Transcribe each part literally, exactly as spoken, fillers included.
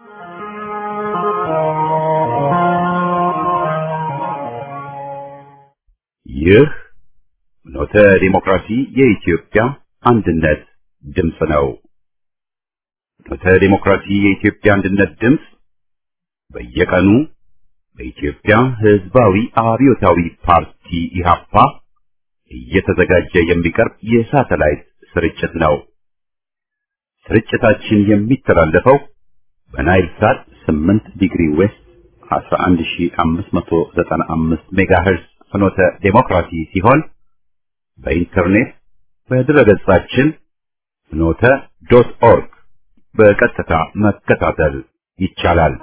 ይህ ኖተ ዲሞክራሲ የኢትዮጵያ አንድነት ድምፅ ነው። ኖተ ዲሞክራሲ የኢትዮጵያ አንድነት ድምፅ በየቀኑ በኢትዮጵያ ሕዝባዊ አብዮታዊ ፓርቲ ኢህአፓ እየተዘጋጀ የሚቀርብ የሳተላይት ስርጭት ነው። ስርጭታችን የሚተላለፈው በናይል ሳት ስምንት ዲግሪ ዌስት አስራ አንድ ሺህ አምስት መቶ ዘጠና አምስት ሜጋሄርዝ ፍኖተ ዲሞክራሲ ሲሆን በኢንተርኔት በድረገጻችን ፍኖተ ዶት ኦርግ በቀጥታ መከታተል ይቻላል።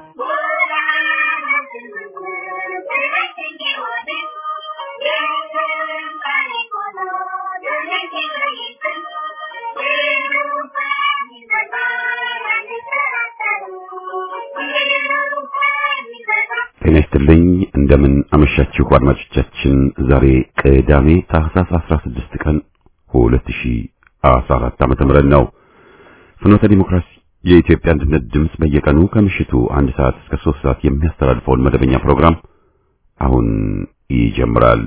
ጤናይስጥልኝ እንደምን አመሻችሁ አድማጮቻችን። ዛሬ ቅዳሜ ታህሳስ አስራ ስድስት ቀን ሁለት ሺህ አስራ አራት ዓመተ ምህረት ነው። ፍኖተ ዲሞክራሲ የኢትዮጵያ አንድነት ድምፅ በየቀኑ ከምሽቱ አንድ ሰዓት እስከ ሶስት ሰዓት የሚያስተላልፈውን መደበኛ ፕሮግራም አሁን ይጀምራል።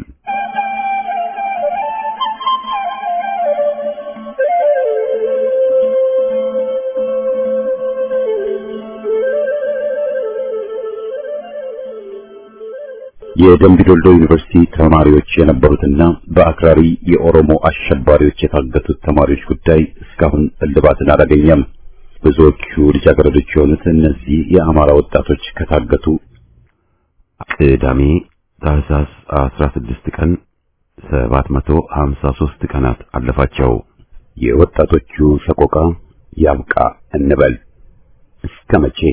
የደምቢዶሎ ዩኒቨርሲቲ ተማሪዎች የነበሩትና በአክራሪ የኦሮሞ አሸባሪዎች የታገቱት ተማሪዎች ጉዳይ እስካሁን እልባትን አላገኘም። ብዙዎቹ ልጃገረዶች የሆኑት እነዚህ የአማራ ወጣቶች ከታገቱ ቅዳሜ ታህሳስ አስራ ስድስት ቀን ሰባት መቶ ሀምሳ ሶስት ቀናት አለፋቸው። የወጣቶቹ ሰቆቃ ያብቃ እንበል። እስከ መቼ?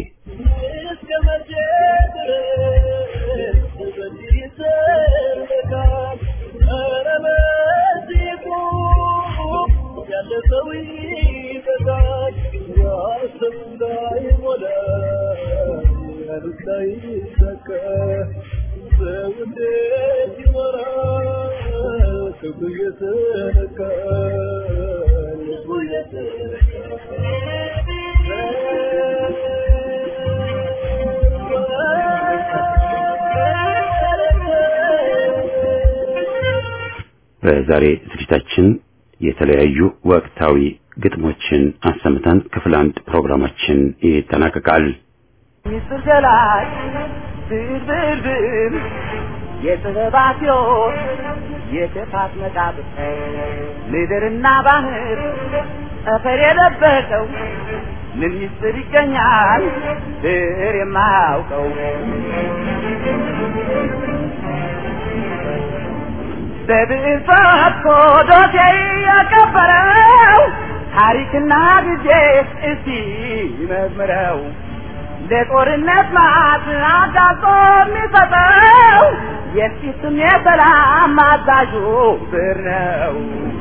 በዛሬ ዝግጅታችን የተለያዩ ወቅታዊ ግጥሞችን አሰምተን ክፍል አንድ ፕሮግራማችን ይጠናቀቃል። ሚስጥር ገላጭ ብልብል የጥበባትዮ የከፋት መቃብር ምድርና ባህር ጠፈር የለበሰው ምን ሚስጥር ይገኛል ድር የማያውቀው? በብዕር ጽፎ ዶሴ ያከበረው ታሪክና ጊዜ እስቲ መዝምረው ለጦርነት ማት አጋጦ የሚሰጠው የፊትም የሰላም አዛዡ ብዕር ነው።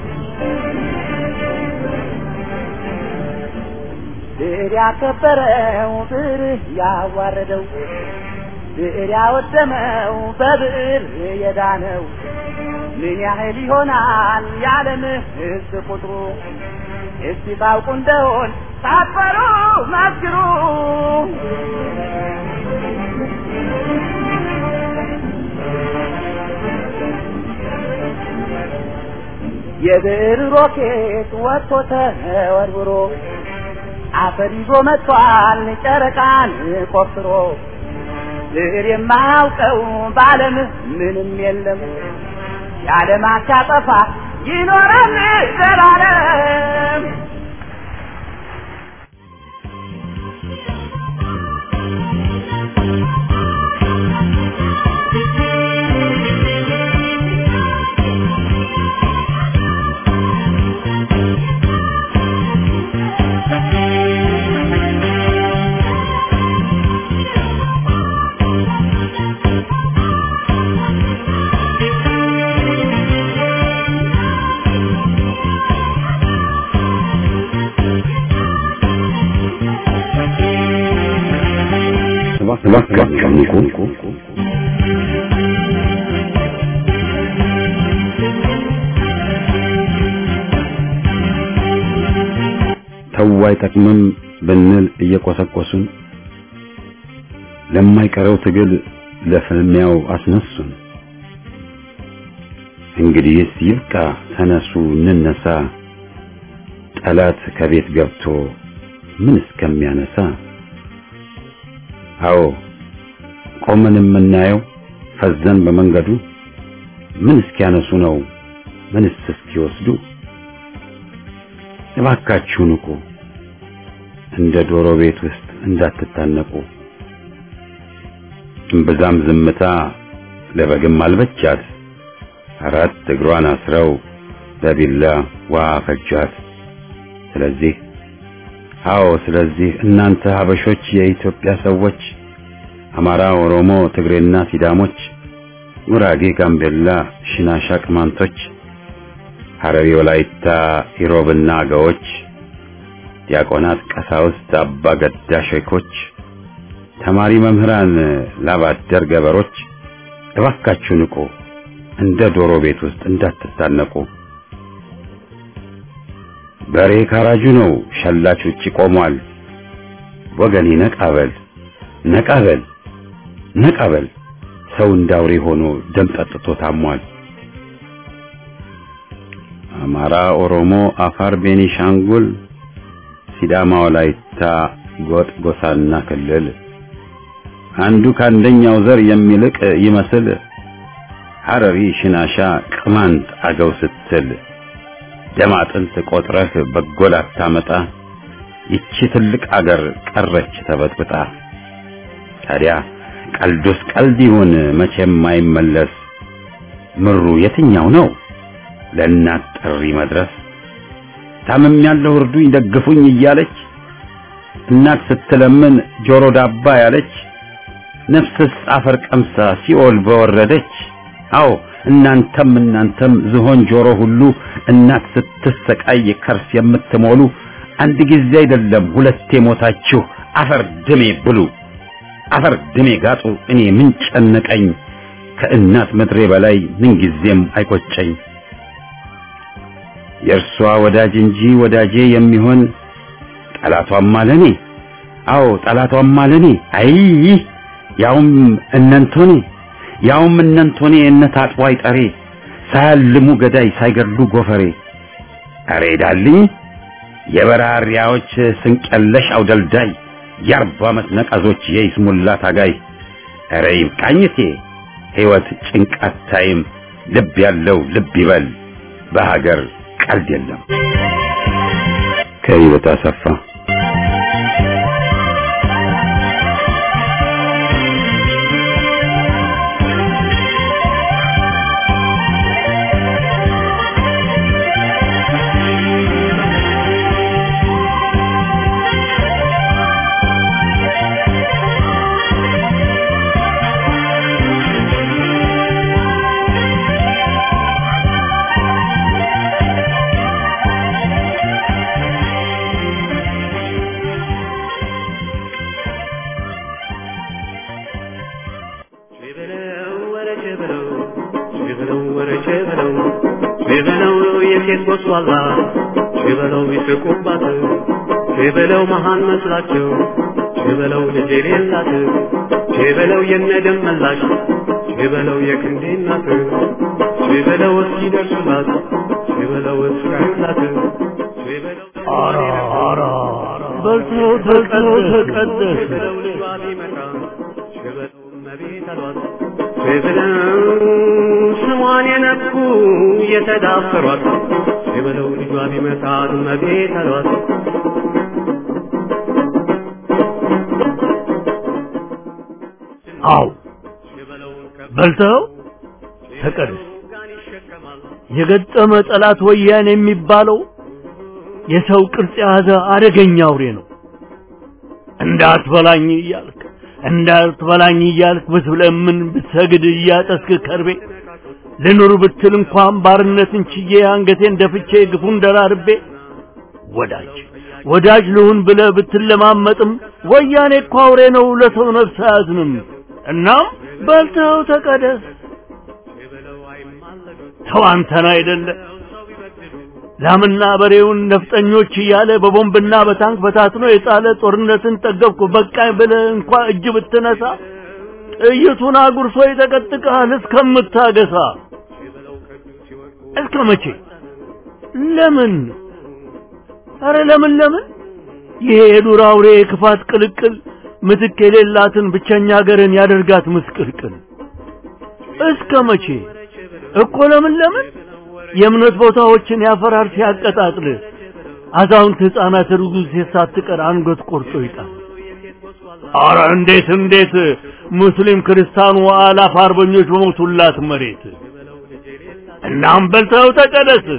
ብዕር ያከበረው ብዕር ያዋረደው ብዕር ያወደመው በብዕር የዳነው ምን ያህል ይሆናል የዓለም ሕዝብ ቁጥሩ? እስቲ ታውቁ እንደሆን ሳትፈሩ መስክሩ። የብዕር ሮኬት ወጥቶ ተወርውሮ አፈር ይዞ መጥቷል ጨረቃን ቆፍሮ። ብዕር የማያውቀው በዓለም ምንም የለም የዓለም አሻጠፋ ይኖራል ዘላለም። ተው አይጠቅምም ብንል እየቆሰቆሱን ለማይቀረው ትግል ለፍልሚያው አስነሱን። እንግዲህስ ይብቃ ተነሱ እንነሳ፣ ጠላት ከቤት ገብቶ ምን እስከሚያነሳ። አዎ ቆመን የምናየው ፈዘን በመንገዱ ምን እስኪያነሱ ነው ምንስ እስኪወስዱ። እባካችሁ ንቁ እንደ ዶሮ ቤት ውስጥ እንዳትታነቁ። እምብዛም ዝምታ ለበግም አልበቻት፣ አራት እግሯን አስረው በቢላ ዋ ፈጃት። ስለዚህ አዎ ስለዚህ እናንተ ሀበሾች የኢትዮጵያ ሰዎች፣ አማራ፣ ኦሮሞ፣ ትግሬና ሲዳሞች፣ ጉራጌ፣ ጋምቤላ፣ ሽናሻ፣ ቅማንቶች፣ ሐረሪ፣ ወላይታ፣ ኢሮብና አገዎች፣ ዲያቆናት፣ ቀሳውስት፣ አባ ገዳ ሼኮች፣ ተማሪ መምህራን፣ ላባደር ገበሮች እባካችሁ ንቁ እንደ ዶሮ ቤት ውስጥ እንዳትታነቁ። በሬ ካራጁ ነው ሸላች ውጪ ቆሟል። ወገኔ ነቃበል ነቃበል ነቃበል ሰው እንዳውሬ ሆኖ ደም ጠጥቶ ታሟል። አማራ፣ ኦሮሞ፣ አፋር፣ ቤኒሻንጉል፣ ሲዳማ፣ ወላይታ፣ ጎጥ፣ ጎሳና ክልል አንዱ ካንደኛው ዘር የሚልቅ ይመስል ሐረሪ፣ ሽናሻ፣ ቅማንት፣ አገው ስትል ደም አጥንት ቆጥረህ በጎል አታመጣ። ይቺ ትልቅ አገር ቀረች ተበጥብጣ። ታዲያ ቀልዱስ ቀልድ ይሁን መቼም አይመለስ። ምሩ የትኛው ነው ለእናት ጥሪ መድረስ? ታምም ያለው እርዱኝ ደግፉኝ እያለች እናት ስትለምን ጆሮ ዳባ ያለች ነፍስስ አፈር ቀምሳ ሲኦል በወረደች። አዎ እናንተም እናንተም ዝሆን ጆሮ ሁሉ እናት ስትሰቃይ ከርስ የምትሞሉ አንድ ጊዜ አይደለም ሁለቴ ሞታችሁ አፈር ድሜ ብሉ አፈር ድሜ ጋጡ። እኔ ምን ጨነቀኝ ከእናት ምድሬ በላይ ምን ጊዜም አይቆጨኝ። የእርሷ ወዳጅ እንጂ ወዳጄ የሚሆን ጠላቷም አለኔ። አዎ ጠላቷም አለኔ። አይ ያውም እነንቶኔ ያውም እነንቶኔ እነታጥቦ አይጠሬ ሳያልሙ ገዳይ ሳይገድሉ ጎፈሬ። አሬ ዳልኝ የበራሪያዎች ስንቀለሽ አውደልዳይ የአርባ ዓመት ነቀዞች የይስሙላ ታጋይ። አሬ ይብቃኝቴ ሕይወት ጭንቃት ታይም ልብ ያለው ልብ ይበል በሀገር ቀልድ የለም። ከህይወት አሰፋ ወስዋላ ሸበለው ይስቁባት ሸበለው መሃን መስላቸው ሸበለው ልጅ የሌላት ሸበለው የነደም መላሽ ሸበለው የክንዴ እናት ሸበለው እስኪደርሱላት ሸበለው እስካዩላት ሸበለው አራ አራ በልተው ተቀደው ተቀደስ ሸበለው ልጇ ቢመጣ ሸበለው መቤት አሏት ሸበለው ስሟን የነኩ የተዳፈሯት ሸበለው ልጇ ቢመጣ መቤት አሏት። አው በልተው ተቀደስ የገጠመ ጠላት ወያኔ የሚባለው የሰው ቅርጽ የያዘ አደገኛ አውሬ ነው። እንዳትበላኝ እያልክ እንዳትበላኝ እያልክ ብትለምን ብትሰግድ እያጠስክ ከርቤ ለኑር ብትል እንኳን ባርነትን ችዬ አንገቴን ደፍቼ ግፉን ደራርቤ ወዳጅ ወዳጅ ልሁን ብለህ ብትለማመጥም ወያኔ እኮ አውሬ ነው ለሰው ነፍስ አያዝንም። እናም በልተው ተቀደስ ተው አንተን አይደለ ላምና በሬውን ነፍጠኞች እያለ በቦምብና በታንክ በታትኖ የጣለ ጦርነትን ጠገብኩ በቃኝ ብለህ እንኳን እጅ ብትነሳ ጥይቱን አጉርሶ ይጠቀጥቅሃል እስከምታገሳ። እስከ መቼ? ለምን? ኧረ ለምን ለምን? ይሄ የዱር አውሬ ክፋት ቅልቅል ምትክ የሌላትን ብቸኛ ሀገርን ያደርጋት ምስቅልቅል። እስከ መቼ እኮ ለምን ለምን? የእምነት ቦታዎችን ያፈራር ሲያቀጣጥል አዛውንት ሕፃናት ርጉዝ ሳትቀር አንገት ቆርጦ ይጣል። ኧረ እንዴት እንዴት ሙስሊም ክርስቲያኑ አላፍ አርበኞች በሞቱላት መሬት እናም በልተው ተቀደስ።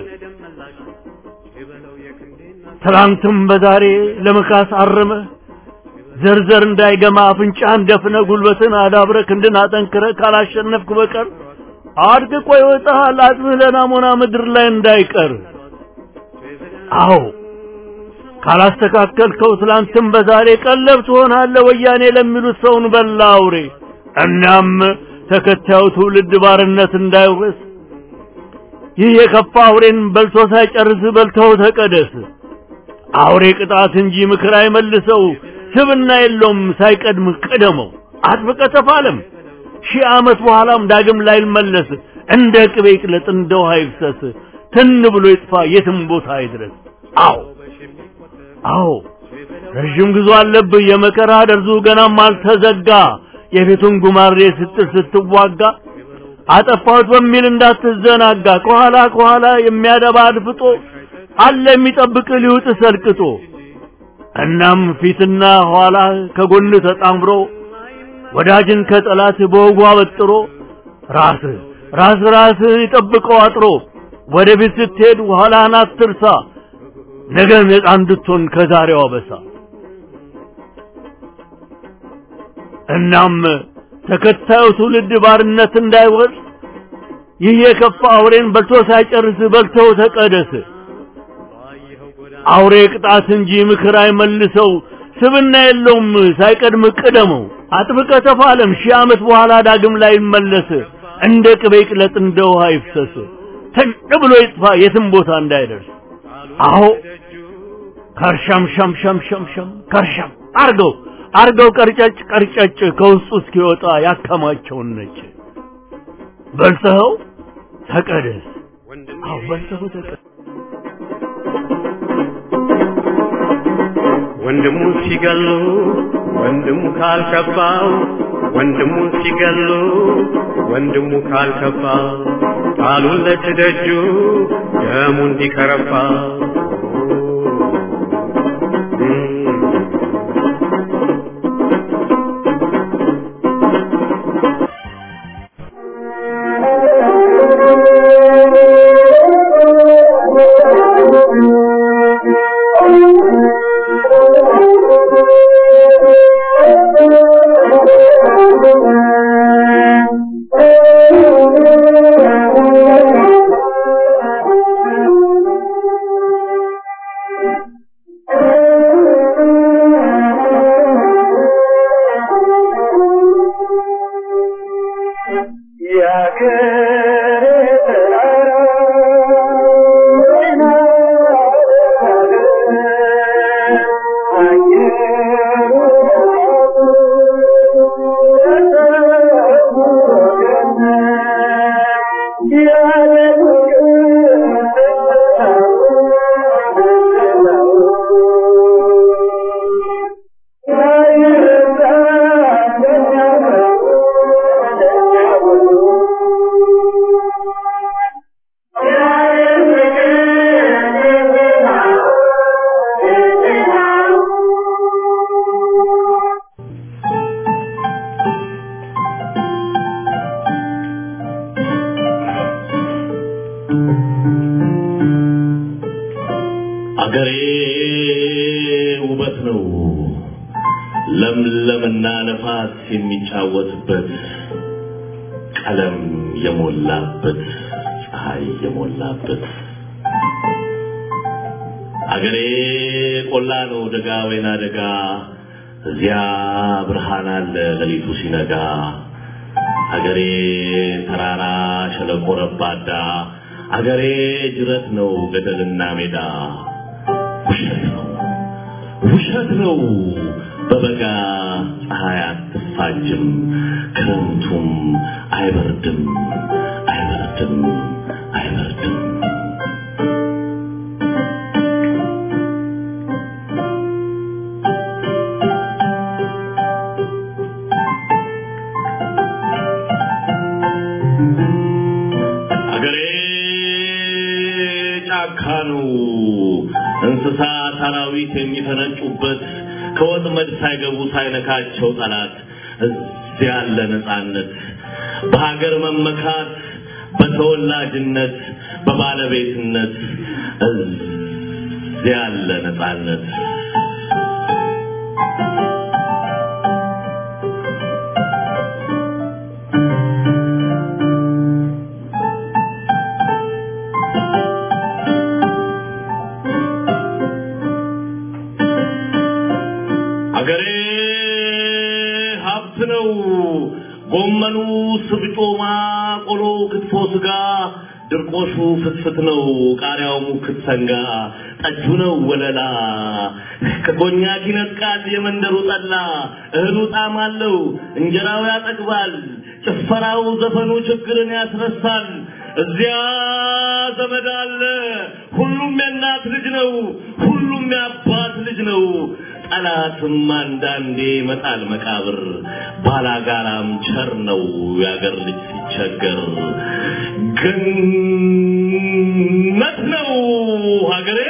ትላንትም በዛሬ ለመካስ አረመ ዘርዘር እንዳይገማ አፍንጫን ደፍነ ጉልበትን አዳብረ ክንድን አጠንክረ ካላሸነፍክ በቀር አድቅቆ ይወጣል አጥምህ ለናሞና ምድር ላይ እንዳይቀር። አዎ ካላስተካከልከው ትላንትም በዛሬ ቀለብ ትሆናለህ ወያኔ ለሚሉት ሰውን በላ አውሬ። እናም ተከታዩ ትውልድ ባርነት እንዳይወርስ ይህ የከፋ አውሬን በልቶ ሳይጨርስ በልተው ተቀደስ። አውሬ ቅጣት እንጂ ምክር አይመልሰው ስብና የለውም ሳይቀድም ቅደመው። አጥብቀህ ተፋለም ሺህ ዓመት በኋላም ዳግም ላይመለስ እንደ ቅቤ ይቅለጥ እንደ ውሃ ይፍሰስ ትን ብሎ ይጥፋ የትም ቦታ አይድረስ። አዎ አዎ ረጅም ጉዞ አለብህ የመከራ ደርዙ ገናም አልተዘጋ። የቤቱን ጉማሬ ስትል ስትዋጋ አጠፋሁት በሚል እንዳትዘናጋ። ከኋላ ከኋላ የሚያደባ አድፍጦ አለ የሚጠብቅ ሊውጥ ሰልቅጦ። እናም ፊትና ኋላ ከጎን ተጣምሮ ወዳጅን ከጠላት በወጉ አበጥሮ ራስ ራስ ራስ ይጠብቀው አጥሮ። ወደ ቤት ስትሄድ ኋላህን አትርሳ ነገ ነፃ እንድትሆን ከዛሬው አበሳ። እናም ተከታዩ ትውልድ ባርነት እንዳይወርስ ይህ የከፋ አውሬን በልቶ ሳይጨርስ በልተው ተቀደስ። አውሬ ቅጣት እንጂ ምክር አይመልሰው ስብና የለውም ሳይቀድም ቅደመው። አጥብቀህ ተፋለም ሺህ ዓመት በኋላ ዳግም ላይ ይመለስ እንደ ቅቤ ይቅለጥ እንደ ውሃ ይፍሰስ ተን ብሎ ይጥፋ የትም ቦታ እንዳይደርስ። አዎ ከርሸም ሸም ሸም ሸም ሸም ከርሸም አርገው አርገው ቀርጨጭ ቀርጨጭ ከውስጡ እስኪወጣ ያከማቸውን ነጭ በልተኸው ተቀደስ። አዎ በልተኸው ተቀደስ። ወንድሙ ሲገሉ ወንድሙ ካልከፋው ወንድሙ ሲገሉ ወንድሙ ካልከፋ ቃሉን ለትደጁ ደሙ እንዲከረፋ አገሬ ውበት ነው ለምለምና ነፋስ የሚጫወትበት ቀለም የሞላበት ፀሐይ የሞላበት አገሬ ቆላ ነው ደጋ ወይና ደጋ እዚያ ብርሃን አለ ለሊቱ ሲነጋ አገሬ ተራራ ሸለቆ ረባዳ አገሬ ጅረት ነው ገደልና ሜዳ ውሸት ነው ውሸት ነው በበጋ ፀሐይ አትፋጅም ክረምቱም አይበርድም አይበርድም አይበርድም እንስሳ ታራዊት የሚፈነጩበት ከወጥመድ ሳይገቡ ሳይነካቸው ጠላት እዚያ ያለ ነፃነት በሀገር መመካት በተወላጅነት በባለቤትነት እዚያ ያለ ነፃነት ጎመኑ ስብጮማ ቆሎ ክትፎ ስጋ ድርቆሹ ፍትፍት ነው ቃሪያው ሙክት ሰንጋ ጠጁ ነው ወለላ ከኮኛክ ይነቃል የመንደሩ ጠላ እህሉ ጣዕም አለው እንጀራው ያጠግባል ጭፈራው ዘፈኑ ችግርን ያስረሳል እዚያ ዘመድ አለ ሁሉም የእናት ልጅ ነው ሁሉም የአባት ልጅ ነው ጠላትም አንዳንዴ መጣል መቃብር ባላጋራም ቸር ነው ያገር ልጅ ሲቸገር ገነት ነው ሀገሬ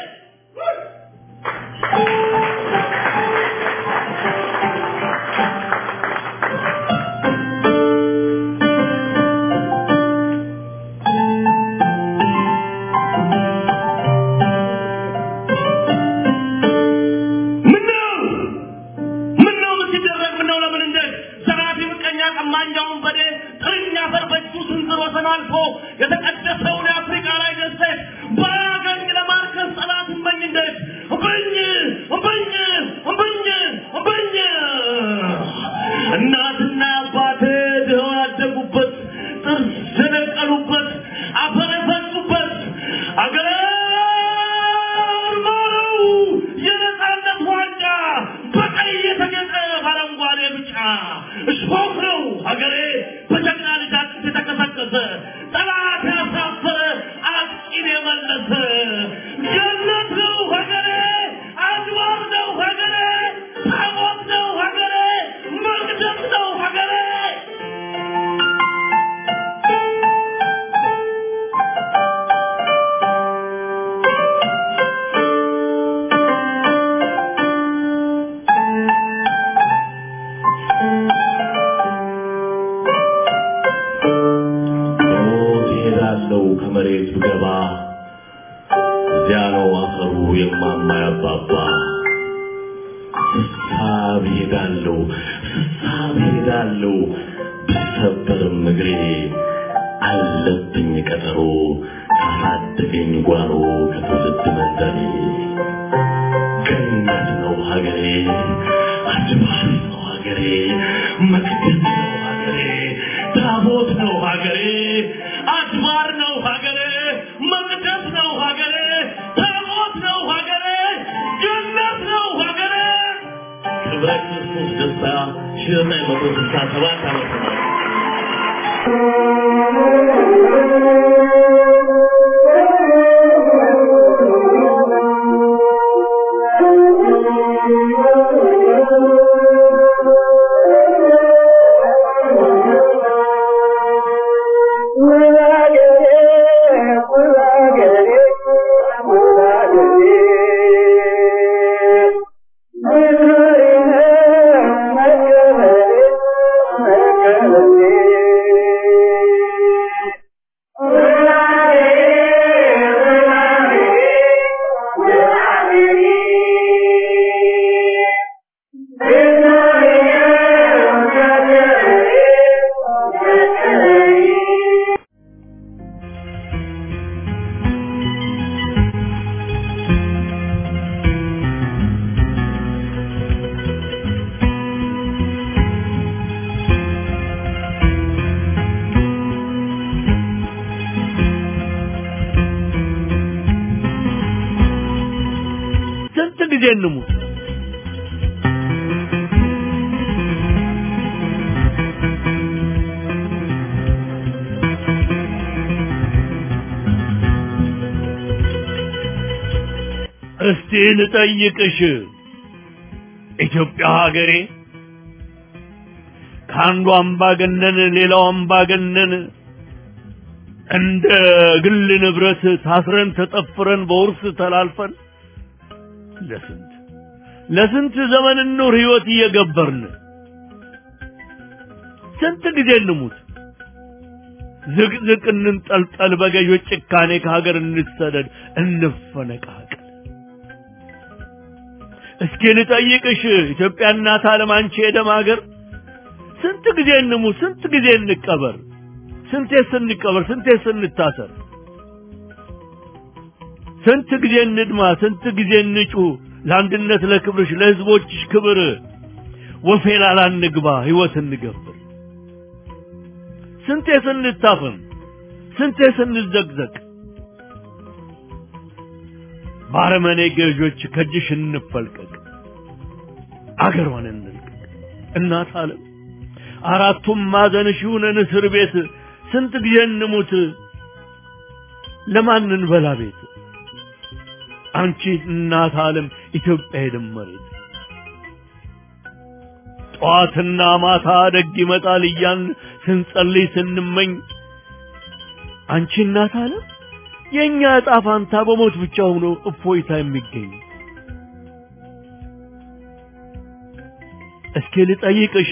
የተቀደሰውን አፍሪካ ላይ ደስት ባያገኝ ለማርከስ ጠላት እመኝ እንደት እመኝ እመኝ እመኝ እመኝ እናትና አባቴ ድኸው ያደጉበት ጥርስ የነቀሉበት አፈር የፈሱበት አገር ማረው የነፃነት ዋንጫ በቀይ የተጌጠ በአረንጓዴ ብጫ እሾህ ነው ሀገሬ በጀግና ልጃችን የተቀሰቀሰ ጠላት ያሳፈረ አጥቂን የመለሰ ገነት ነው ሀገሬ አድባር ነው ሀገሬ ታቦት ነው ሀገሬ መቅደስ ነው ሀገሬ ከመሬት ገባ እዚያ ነው አፈሩ የማማ ያባባ ሳብ ሄዳለሁ ሳብ ሄዳለሁ ብሰበርም እግሬ አለብኝ ቀጠሮ ካሳደገኝ ጓሮ ከትውልድ መንደሬ ገነት ነው ሀገሬ አድባር ነው ሀገሬ መቅደስ ነው ሀገሬ ታቦት ነው ሀገሬ አድባር ነው ሀገሬ መቅደስ ነው ሀገሬ ታቦት ነው ሀገሬ ገነት ነው ሀገሬ ክብረ ክርስቶስ ደስታ ሺህ ዘጠኝ መቶ ስልሳ ሰባት ዓመተ Thank you. እንሙት? እስቲ ልጠይቅሽ ኢትዮጵያ ሀገሬ ካንዱ አምባገነን ሌላው አምባገነን እንደ ግል ንብረት ታስረን ተጠፍረን በውርስ ተላልፈን ለስንት ለስንት ዘመን ኑር ህይወት እየገበርን ስንት ጊዜ እንሙት ዝቅዝቅ እንንጠልጠል በገዦች ጭካኔ ከሀገር እንሰደድ እንፈነቃቀል። እስኪ ልጠይቅሽ ኢትዮጵያ እናት ዓለም አንቺ የደም ሀገር ስንት ጊዜ እንሙት ስንት ጊዜ እንቀበር ስንቴ ስንቀበር ስንቴ ስንታሰር ስንት ጊዜ እንድማ ስንት ጊዜ እንጩ ለአንድነት ለክብርሽ ለህዝቦችሽ ክብር ወፌላላ እንግባ ህይወት እንገብር ስንቴ ስንታፈን ስንቴ ስንዘግዘቅ ባረመኔ ገዦች ከጅሽ እንፈልቀቅ አገሯን እንልቀቅ እናት ዓለም አራቱም ማዕዘንሽ ይሁነን እስር ቤት ስንት ጊዜ እንሙት ለማን እንበላ ቤት አንቺ እናት ዓለም ኢትዮጵያ የደመሬት ጧትና ማታ ደግ ይመጣል እያን ስንጸልይ ስንመኝ አንቺ እናት ዓለም የኛ ዕጣ ፋንታ በሞት ብቻ ሆኖ እፎይታ የሚገኝ እስኪ ልጠይቅሽ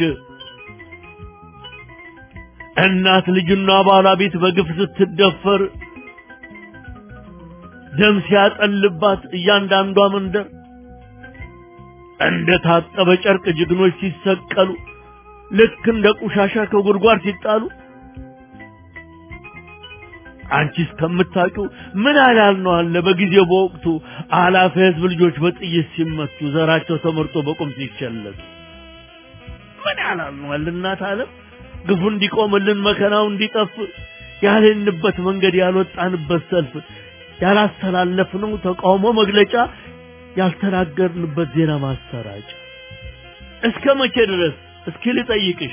እናት ልጅና ባለቤት በግፍ ስትደፈር ደም ሲያጠልባት እያንዳንዷ መንደር እንደ ታጠበ ጨርቅ ጀግኖች ሲሰቀሉ ልክ እንደ ቆሻሻ ከጉድጓድ ሲጣሉ አንቺ እስከምታውቂው ምን አላል ነው አለ በጊዜው በወቅቱ አላፈ ህዝብ ልጆች በጥይት ሲመቱ ዘራቸው ተመርጦ በቁም ሲቸለቱ ምን አላል ነው አለ እናት ዓለም ግፉ እንዲቆምልን መከራው እንዲጠፍ ያለንበት መንገድ ያልወጣንበት ሰልፍ ያላስተላለፍነው ተቃውሞ መግለጫ ያልተናገርንበት ዜና ማሰራጫ እስከ መቼ ድረስ እስኪ ልጠይቅሽ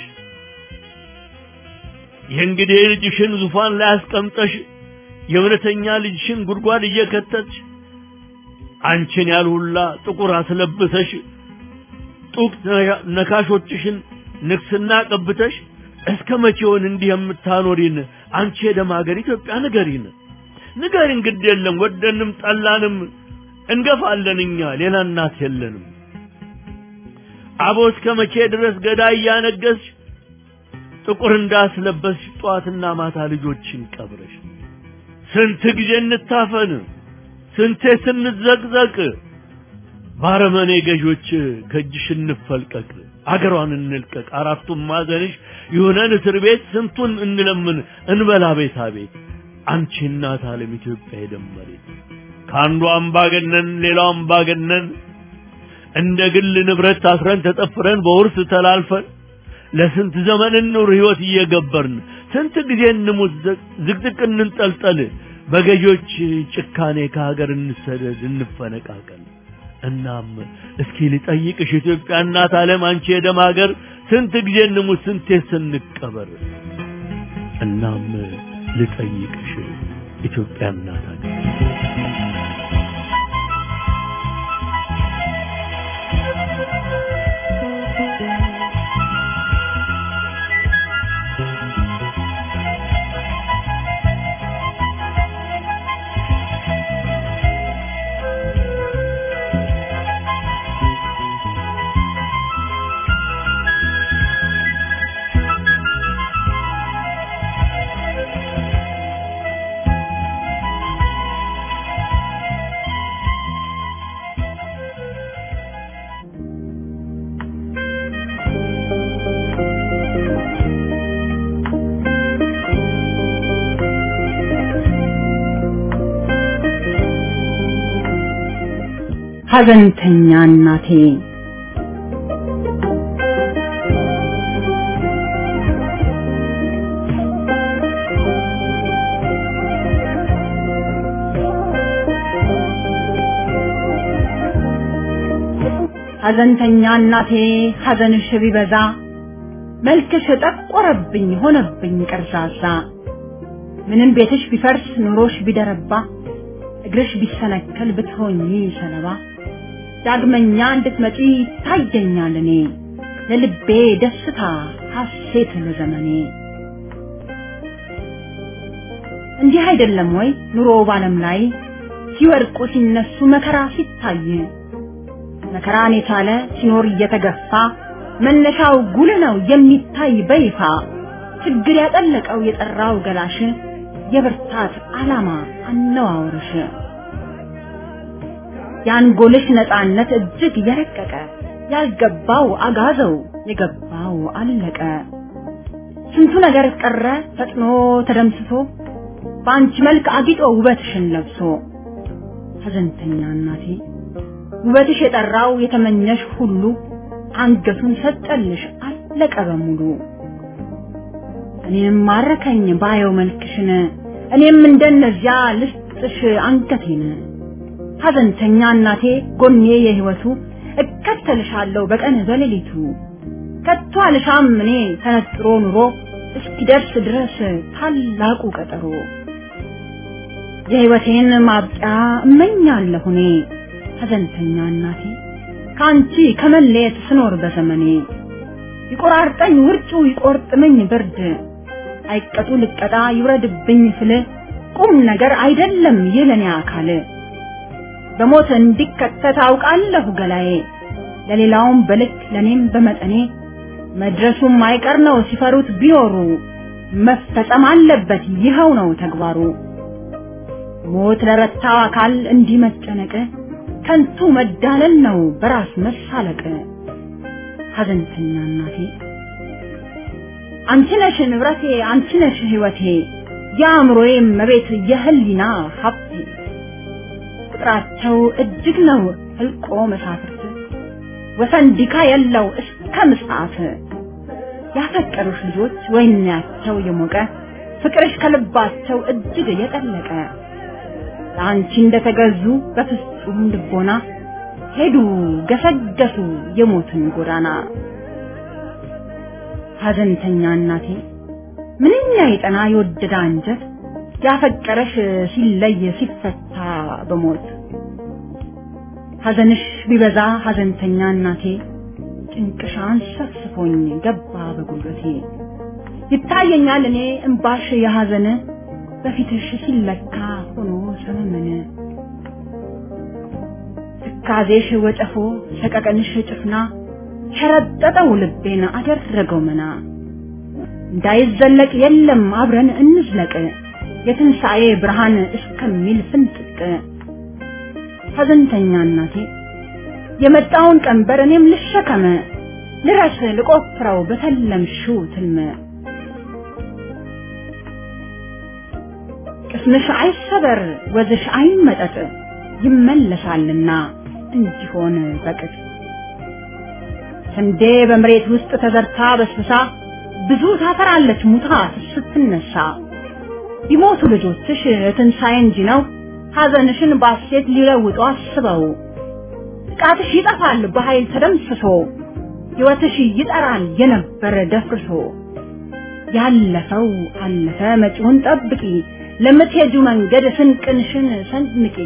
የእንግዲህ ልጅሽን ዙፋን ላይ አስቀምጠሽ የእውነተኛ ልጅሽን ጉድጓድ እየከተትሽ አንቺን ያልሁላ ጥቁር አስለብሰሽ ጡቅ ነካሾችሽን ንግስና ቀብተሽ እስከ መቼውን እንዲህ የምታኖሪን አንቺ የደም ሀገር ኢትዮጵያ ንገሪን ንገሪን ግድ የለም ወደንም ጠላንም እንገፋለን እኛ ሌላ እናት የለንም አቦ እስከ መቼ ድረስ ገዳይ ያነገስሽ ጥቁር እንዳስለበስሽ ጧትና ማታ ልጆችን ቀብረሽ ስንት ጊዜ እንታፈን ስንቴ ስንዘቅዘቅ ባረመኔ ገዦች ከእጅሽ እንፈልቀቅ አገሯን እንልቀቅ አራቱም ማዕዘንሽ ይሁነን እስር ቤት ስንቱን እንለምን እንበላ ቤት አቤት አንቺ እናት ዓለም ኢትዮጵያ የደመሬት ካንዱ አምባገነን ሌላው አምባገነን እንደ ግል ንብረት ታስረን ተጠፍረን በውርስ ተላልፈን ለስንት ዘመን ኑር ህይወት እየገበርን ስንት ጊዜ እንሙት ዝቅዝቅ እንንጠልጠል በገዦች ጭካኔ ከሀገር እንሰደድ እንፈነቃቀል። እናም እስኪ ልጠይቅሽ ኢትዮጵያ እናት ዓለም አንቺ የደም ሀገር ስንት ጊዜ እንሙት ስንቴ ስንቀበር እናም ልጠይቅሽ ኢትዮጵያ እናት ሀገር ሀዘንተኛ እናቴ ሐዘንተኛ እናቴ ሐዘንሽ ቢበዛ መልክሽ ጠቆረብኝ ሆነብኝ ቀርዛዛ ምንም ቤትሽ ቢፈርስ ኑሮሽ ቢደረባ እግርሽ ቢሰነከል ብትሆኚ ሰለባ ዳግመኛ እንድትመጪ ታየኛል እኔ ለልቤ ደስታ ሐሴት ለዘመኔ እንዲህ አይደለም ወይ ኑሮ ባለም ላይ ሲወርቁ ሲነሱ መከራ ሲታይ መከራን የቻለ ሲኖር እየተገፋ መነሻው ጉልህ ነው የሚታይ በይፋ ችግር ያጠለቀው የጠራው ገላሽ የብርታት ዓላማ አነዋወርሽ ያንጎልሽ ነፃነት እጅግ የረቀቀ ያልገባው አጋዘው የገባው አለቀ ስንቱ ነገር ቀረ ፈጥኖ ተደምስሶ ባንቺ መልክ አጊጦ ውበትሽን ለብሶ ሐዘንተኛ እናቴ ውበትሽ የጠራው የተመኘሽ ሁሉ አንገቱን ሰጠልሽ አለቀ በሙሉ እኔም ማረከኝ ባየው መልክሽን እኔም እንደነዚያ ልስጥሽ አንገቴን ሐዘንተኛ እናቴ ጎኔ የህይወቱ እከተልሻለሁ በቀን በሌሊቱ ከቶ አልሻም እኔ ተነጥሮ ኑሮ እስኪደርስ ድረስ ታላቁ ቀጠሮ የህይወቴን ማብቂያ እመኛለሁ እኔ ሐዘንተኛ እናቴ ካንቺ ከመለየት ስኖር በዘመኔ ይቆራርጠኝ ውርጩ ይቆርጥመኝ ብርድ አይቀጡ ልቀጣ ይውረድብኝ ስለ ቁም ነገር አይደለም የለኔ አካል በሞት እንዲከተት አውቃለሁ ገላዬ ለሌላውም በልክ ለኔም በመጠኔ መድረሱም አይቀር ነው ሲፈሩት ቢኖሩ መፈጸም አለበት ይኸው ነው ተግባሩ ሞት ለረታው አካል እንዲህ መጨነቅ ከንቱ መዳለል ነው በራስ መሳለቅ ሐዘንተኛ እናቴ አንቺ ነሽ ንብረቴ አንቺ ነሽ ህይወቴ ያምሮዬ መቤት የህሊና ሀብቴ ቁጥራቸው እጅግ ነው ህልቆ መሳፍርት ወሰንዲካ የለው እስከ ምጽአት ያፈቀሩሽ ልጆች ወይናቸው የሞቀ ፍቅርሽ ከልባቸው እጅግ የጠለቀ አንቺ እንደተገዙ በፍጹም ልቦና ሄዱ ገሰገሱ የሞትን ጎዳና ሐዘንተኛ እናቴ ምንኛ የጠና የወደደ አንጀት ያፈቀረሽ ሲለይ ሲፈታ በሞት ሐዘንሽ ቢበዛ ሐዘንተኛ እናቴ ጭንቅሻን ሰፍፎኝ ገባ በጉልበቴ ይታየኛል እኔ እንባሽ የሐዘን በፊትሽ ሲለካ ሆኖ ሰመመነ ትካዜሽ ወጨፎ ሰቀቀንሽ ጭፍና ሸረጠጠው ልቤን አደረገው መና እንዳይዘለቅ የለም አብረን እንዝለቅ የትንሣኤ ብርሃን እስከሚል ፍንጥቅ ሐዘንተኛ እናቴ የመጣውን ቀንበር እኔም ልሸከመ ልረስ ልቆፍረው በተለምሽው ትልመ ቅስምሽ አይሰበር ወዝሽ አይመጠጥ ይመለሳልና እንዲሆን በቅጥ ስንዴ በመሬት ውስጥ ተዘርታ በስብሳ ብዙ ታፈራለች ሙታ ስትነሳ ቢሞቱ ልጆችሽ ትንሣኤ እንጂ ነው ሐዘንሽን ባሴት ሊለውጡ አስበው ጥቃትሽ ይጠፋል በኃይል ተደምስሶ ሕይወትሽ ይጠራል የነበረ ደፍርሶ ያለፈው አለፈ መጪውን ጠብቂ ለምትሄጁ መንገድ ስንቅንሽን ሰንምቂ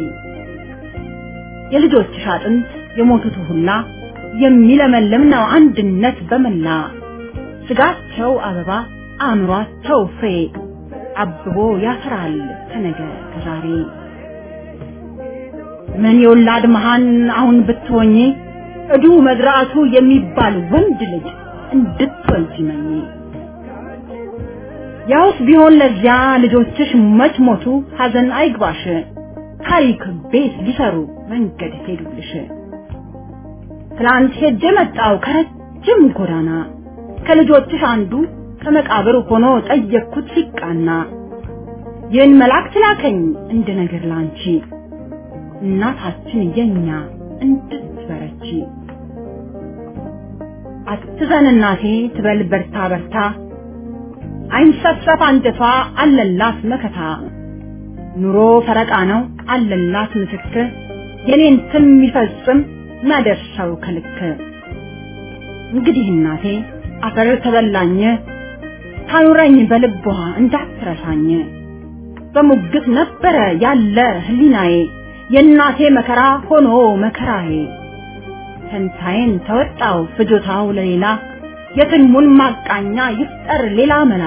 የልጆችሽ አጥንት የሞቱት ሁላ የሚለመልም ነው አንድነት በመላ ስጋቸው አበባ አእምሯቸው ፍሬ አብቦ ያፈራል ከነገ ከዛሬ ምን የወላድ መሃን አሁን ብትሆኚ እዱ መዝራቱ የሚባል ወንድ ልጅ እንድትወልጂ መኝ ያውስ ቢሆን ለዚያ ልጆችሽ መች ሞቱ ሐዘን አይግባሽ ታሪክ ቤት ሊሰሩ መንገድ ሄዱልሽ ትላንት ሄጄ መጣው ከረጅም ጎዳና ከልጆችሽ አንዱ ከመቃብር ሆኖ ጠየቅኩት ሲቃና ይህን መልአክ ላከኝ እንደ ነገር ላንቺ እናታችን የኛ እንድትበረቺ አትዘን እናቴ ትበል በርታ በርታ አይንሰፈፍ አንጀቷ አለላት መከታ ኑሮ ፈረቃ ነው አለላት ምስክር የኔን ስም ይፈጽም ማደርሰው ከልክ እንግዲህ እናቴ አፈር ተበላኝ ታኑረኝ በልቧ እንዳትረሳኝ በሙግት ነበረ ያለ ህሊናዬ የእናቴ መከራ ሆኖ መከራዬ ተንታዬን ተወጣው ፍጆታው ለሌላ የትልሙን ማቃኛ ይፍጠር ሌላ መላ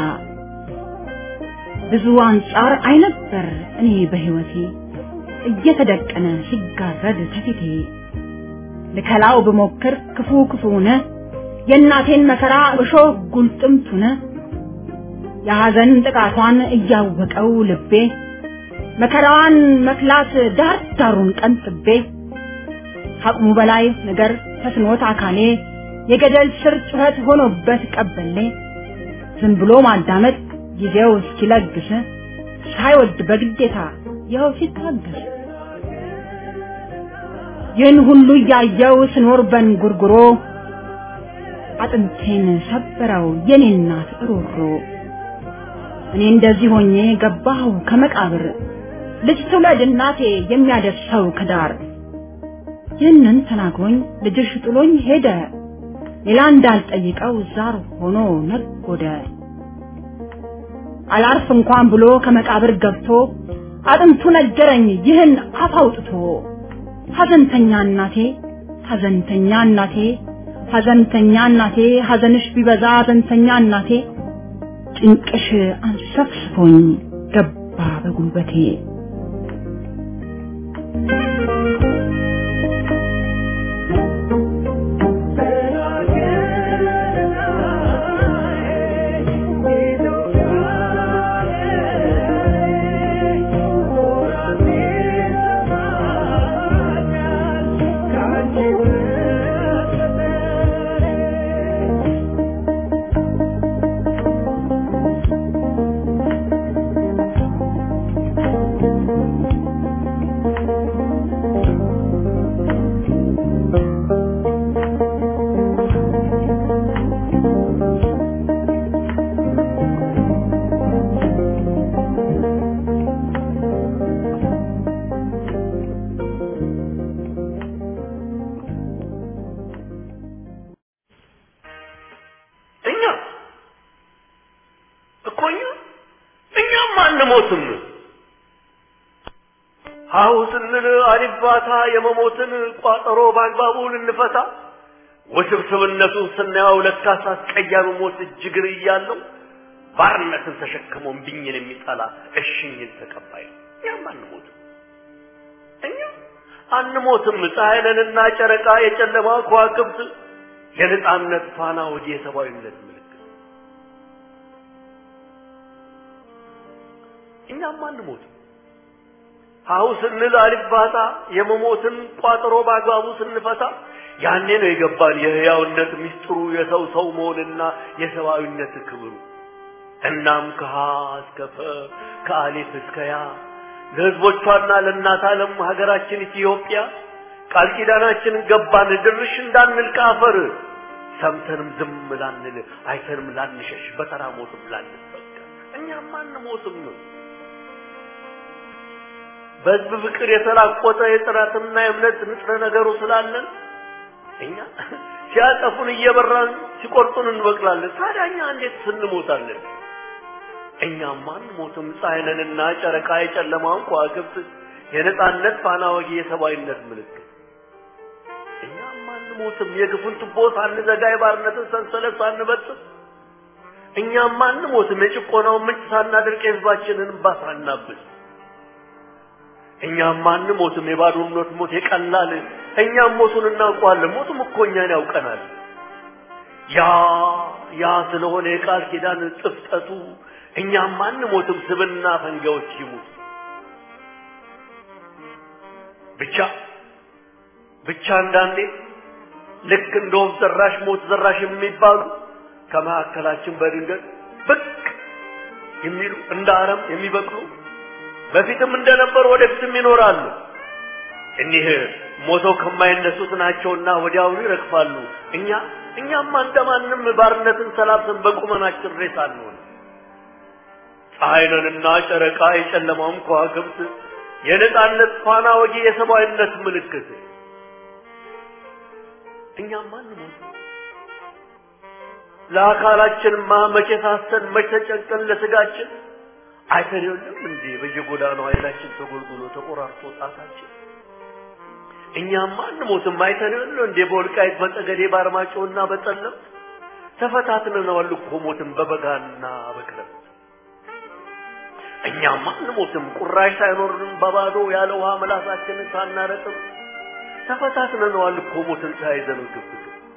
ብዙ አንጻር አይነበር እኔ በህይወቴ እየተደቀነ ሲጋረድ ተፊቴ ለከላው በሞክር ክፉ ክፉነ የእናቴን መከራ እሾህ ጉልጥምቱነ የሐዘን ጥቃቷን እያወቀው ልቤ መከራዋን መክላት ዳር ዳሩን ቀንጥቤ አቅሙ በላይ ነገር ተስኖት አካሌ የገደል ስር ጩኸት ሆኖበት ቀበሌ ዝም ብሎ ማዳመጥ ጊዜው እስኪለግስ ሳይወድ በግዴታ ያው ሲታገስ ይህን ሁሉ ያየው ስኖር በንጉርጉሮ አጥንቴን ሰበረው የኔ እናት ሮሮ እኔ እንደዚህ ሆኜ ገባሁ ከመቃብር ልጅ ትውለድ እናቴ የሚያደርሰው ከዳር ይህንን ተናግሮኝ ልጅሽ ጥሎኝ ሄደ ሌላ እንዳልጠይቀው ዛር ሆኖ ነጎደ አላርፍ እንኳን ብሎ ከመቃብር ገብቶ አጥንቱ ነገረኝ ይህን አፍ አውጥቶ ሐዘንተኛ እናቴ ሐዘንተኛ እናቴ ሐዘንተኛ እናቴ ሐዘንሽ ቢበዛ ሐዘንተኛ እናቴ ጭንቅሽ አንሰፍስፎኝ ገባ በጉልበቴ ሐውስን አሪባታ የመሞትን ቋጠሮ ባግባቡ ልንፈታ ወስብስብነቱን ስናየው ለካስ አስቀያሚ ሞት እጅግር እያለው ባርነትን ተሸክሞ እምቢኝን የሚጠላ እሽኝን ተቀባይ እኛም አንሞትም እኛ አንሞትም ፀሐይንና ጨረቃ የጨለማ ከዋክብት የነጻነት ፋና ወዲ የሰብአዊነት ምልክት እኛም አንሞትም ሐውስን አልባታ የመሞትን ቋጠሮ ባግባቡ ስንፈታ ያኔ ነው የገባን የህያውነት ሚስጥሩ የሰው ሰው መሆንና የሰብአዊነት ክብሩ እናም ከሃ እስከ ፈ ከአሊፍ እስከ ያ ለህዝቦቿና ለእናት ዓለም ሀገራችን ኢትዮጵያ ቃል ኪዳናችን ገባን ድርሽ እንዳንል ካፈር ሰምተንም ዝም ላንል አይተንም ላንሸሽ በተራ ሞትም ላንበቃ እኛም አንሞትም ነው በህዝብ ፍቅር የተላቆጠ የጥራትና የእምነት ንጥረ ነገሩ ስላለን እኛ ሲያጠፉን እየበራን ሲቆርጡን እንበቅላለን ታዲያ እኛ እንዴት ስንሞታለን እኛም አንሞትም ፀሐይንና ጨረቃ የጨለማውን ከዋክብት የነጻነት ፋና ወጊ የሰብአዊነት ምልክት እኛም አንሞትም የግፉን ቱቦ ሳንዘጋ የባርነትን ሰንሰለት ሳንበጥስ እኛም አንሞትም የጭቆናውን ምንጭ ሳናደርቅ የህዝባችንን እንባ ሳናብስ እኛም አንሞትም የባዶነት ሞት የቀላል እኛም ሞቱን እናውቀዋለን ሞቱም እኮ እኛን ያውቀናል ያ ያ ስለሆነ የቃል ኪዳን ጥፍጠቱ እኛም አንሞትም ስብና ፈንጋዎች ይሙት ብቻ ብቻ አንዳንዴ ልክ እንደ ወፍ ዘራሽ ሞት ዘራሽ የሚባሉ ከመካከላችን በድንገት ብቅ የሚሉ እንደ አረም የሚበቅሉ በፊትም እንደነበሩ ወደፊትም ይኖራሉ እኒህ ሞተው ከማይነሱት ናቸውና ወዲያውኑ ይረግፋሉ እኛ እኛም እንደማንም ባርነትን ሰላብተን በቁመናችን ሬሳ አንሆን ፀሐይንና ጨረቃ የጨለማውም ከዋክብት የነጻነት ፋና ወጊ የሰብአዊነት ምልክት እኛም አንሞት ለአካላችንማ መቼ ሳስተን መቼ ተጨንቀን ለስጋችን አይተን የለም እንዴ በየጎዳናው አይናችን ተጎልጉሎ ተቆራርጦ ጣታችን እኛም አንሞትም አይተን የለም እንዴ በወልቃይት በጠገዴ ባርማጮና በጠለም ተፈታትነናል እኮ ሞትን በበጋና በክረምት እኛም አንሞትም ቁራሽ ሳይኖርን በባዶ ያለ ውሃ መላሳችንን ሳናረጥም ተፈታትነናል እኮ ሞትን ሳይዘን ግብት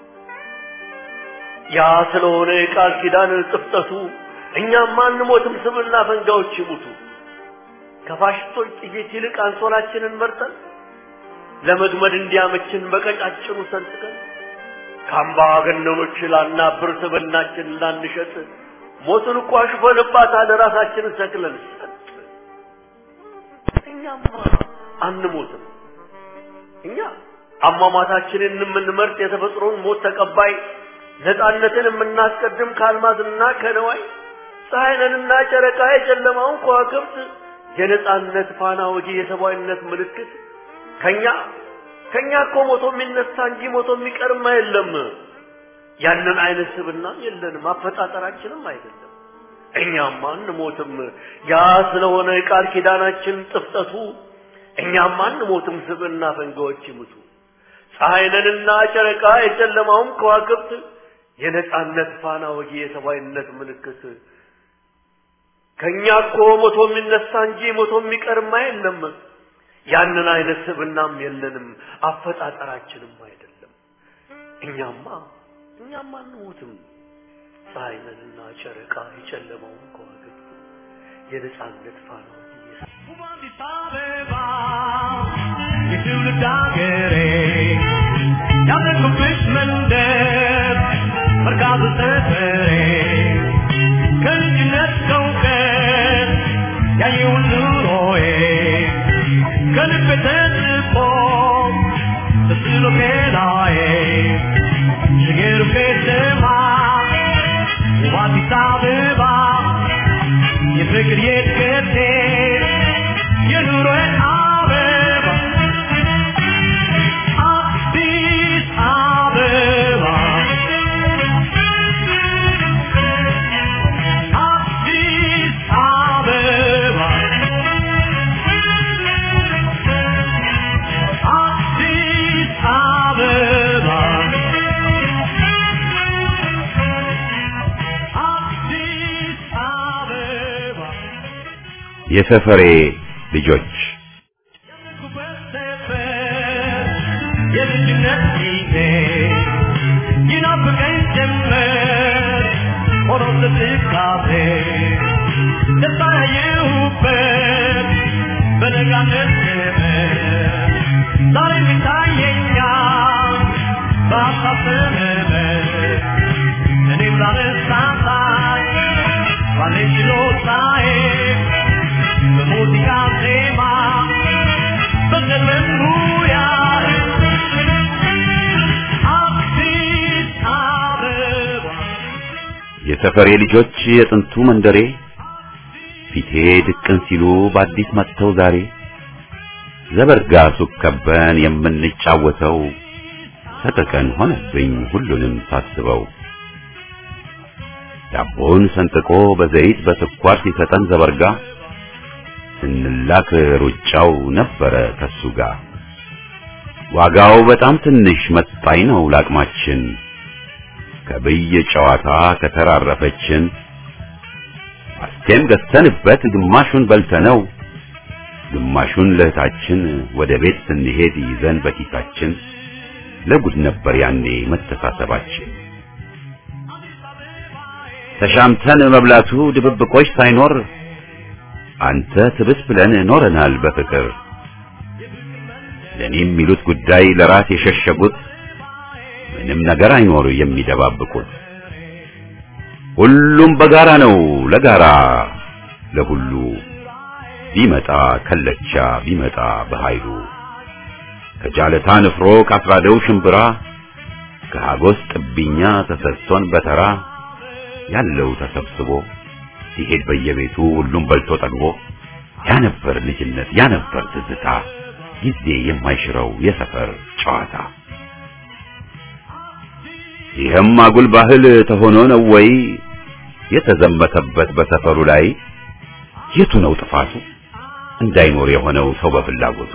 ያ ስለሆነ ቃል ኪዳን ጥፍጠቱ እኛም አንሞትም ስምና ፈንጋዎች ይሙቱ ከፋሽስቶች ጥይት ይልቅ አንሶላችንን መርጠን ለመግመድ እንዲያመችን በቀጫጭኑ ሰንጥቀን ካምባገነኖች ላናብር ስብናችን ላንሸጥ ሞትን እኮ አሽፈንባታል ራሳችንን ሰክለን እኛም አንሞትም እኛ አሟሟታችንን የምንመርጥ የተፈጥሮን ሞት ተቀባይ ነፃነትን የምናስቀድም ካልማዝና ከነዋይ ፀሐይንና ጨረቃ የጨለማውን ከዋክብት የነፃነት ፋና ወጊ የሰብአዊነት ምልክት ከኛ ከኛ እኮ ሞቶ የሚነሳ እንጂ ሞቶ የሚቀርም የለም ያንን አይነት ስብና የለንም አፈጣጠራችንም አይደለም እኛም አንሞትም ያ ስለሆነ ቃል ኪዳናችን ጥፍጠቱ እኛም አንሞትም ስብና ፈንጋዎች ይሙቱ ፀሐይንና ጨረቃ የጨለማውን ከዋክብት የነፃነት ፋና ወጊ የሰብአዊነት ምልክት ከኛ እኮ ሞቶ የሚነሳ እንጂ ሞቶ የሚቀርም የለም ያንን አይነት ስብናም የለንም አፈጣጠራችንም አይደለም እኛማ እኛማ አንሞትም ፀሐይንና ጨረቃ የጨለማውን ከዋክብት የነፃነት ፋና ወጊ የትውልድ አገሬ ያለኩብሽ መንደር መርካቶ ሰፈሬ ከልጅነት ከእውቀት ያየውን ኑሮዬ ከልቤ ተጽፎ ተስሎ ከላዬ ሽገሩ ከተማ ውብ አዲስ አበባ የፍቅር የትከቴ የኑሮዬ አበባ አዲስ አበባ አዲስ አበባ አዲስ አበባ አዲስ አበባ የሰፈሬ ልጆች የልጅነት ጊዜ ይናፍቀኝ ጀመር ሆኖ ስስካሴ ደስታ ያየሁበት በነጋነት ዘመን ዛሬ ይታየኛል በሀሳብ ዘመን እኔም ላለሳሳይ ባለኝ ችሎታዬ በሙዚቃ ዜማ በዘመን ሙያ አዲስ አበባ የሰፈሬ ልጆች የጥንቱ መንደሬ ፊቴ ድቅን ሲሉ በአዲስ መጥተው ዛሬ ዘበርጋ ሱቅ ከበን የምንጫወተው ሰቀቀን ሆነብኝ ሁሉንም ሳስበው ዳቦን ሰንጥቆ በዘይት በስኳር ሲሰጠን ዘበርጋ ስንላክ ሩጫው ነበረ ከሱ ጋር ዋጋው በጣም ትንሽ መጣኝ ነው ላቅማችን ከብየ ጨዋታ ከተራረፈችን አስቴም ገዝተንበት ግማሹን በልተነው ግማሹን ለእህታችን ወደ ቤት ስንሄድ ይዘን በኪሳችን ለጉድ ነበር ያኔ መተሳሰባችን ተሻምተን መብላቱ ድብብቆች ሳይኖር አንተ ትብስ ብለን ኖረናል በፍቅር ለኔ የሚሉት ጉዳይ ለራስ የሸሸጉት ምንም ነገር አይኖር የሚደባብቁት ሁሉም በጋራ ነው ለጋራ ለሁሉ ቢመጣ ከለቻ ቢመጣ በኃይሉ ከጃለታ ንፍሮ ካስራደው ሽምብራ ከሃጎስ ጥብኛ ተሰጥቶን በተራ ያለው ተሰብስቦ ሲሄድ በየቤቱ ሁሉም በልቶ ጠግቦ ያ ነበር ልጅነት ያ ነበር ትዝታ ጊዜ የማይሽረው የሰፈር ጨዋታ ይህም አጉል ባህል ተሆኖ ነው ወይ የተዘመተበት በሰፈሩ ላይ? የቱ ነው ጥፋቱ እንዳይኖር የሆነው ሰው በፍላጎቱ?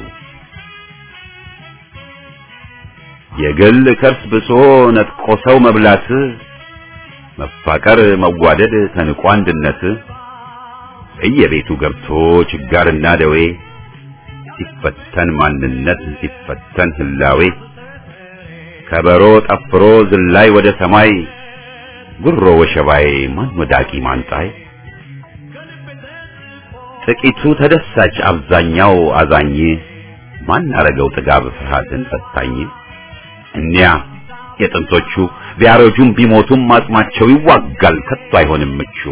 የግል ከርስ ብሶ ነጥቆ ሰው መብላት፣ መፋቀር መዋደድ ተንቆ አንድነት፣ በየቤቱ ገብቶ ችጋርና ደዌ፣ ሲፈተን ማንነት ሲፈተን ህላዌ፣ ከበሮ ጠፍሮ ዝላይ ወደ ሰማይ፣ ጉሮ ወሸባይ ማን ወዳቂ ማንጣይ፣ ጥቂቱ ተደሳች አብዛኛው አዛኝ፣ ማን አረገው ጥጋብ ፍርሃትን ፈታኝ። እኒያ የጥንቶቹ ቢያረጁም ቢሞቱም አጽማቸው ይዋጋል ከቶ አይሆንም ምቹ።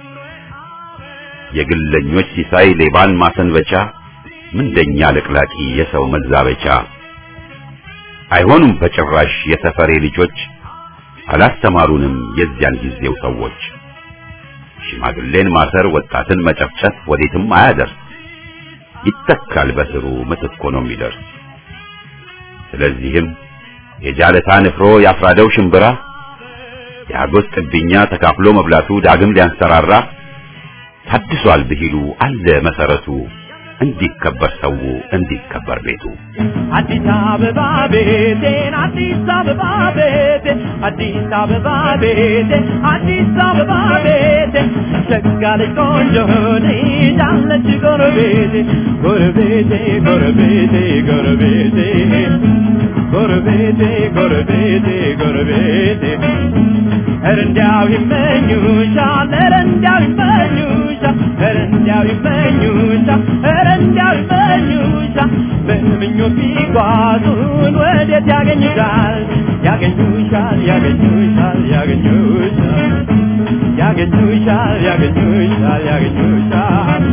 የግለኞች ሲሳይ ሌባን ማሰንበቻ፣ ምንደኛ ለቅላቂ የሰው መዛበቻ። አይሆኑም በጭራሽ የሰፈሬ ልጆች፣ አላስተማሩንም የዚያን ጊዜው ሰዎች። ሽማግሌን ማሰር ወጣትን መጨፍጨፍ ወዴትም አያደርስ፣ ይተካል በስሩ ምትክ ሆኖ የሚደርስ። ስለዚህም የጃለታ ንፍሮ ያፍራደው ሽምብራ፣ የአጎስ ጥብኛ ተካፍሎ መብላቱ ዳግም ሊያንሰራራ፣ ታድሷል ብሂሉ አለ መሰረቱ፣ እንዲከበር ሰው እንዲከበር ቤቱ። አዲስ አበባ ቤቴን አዲስ አበባ ቤቴ አዲስ አበባ ቤቴ አዲስ አበባ ቤቴ ሸጋለች ቆንጆ ልጅ አለች ጎረቤቴ ጎረቤቴ ጎረቤቴ ጎረቤቴ ጎረቤቴ ጎረቤቴ ጎረቤቴ ኧረ እንዲያው ይመኙሻል ኧረ እንዲያው ይመኙሻል ኧረ እንዲያው ይመኙሻል ኧረ እንዲያው ይመኙሻል በምኞት ቢጓዙን ወዴት ያገኙሻል ያገኙሻል ያገኙሻል ያገኙሻል ያገኙሻል ያገኙሻል ያገኙሻል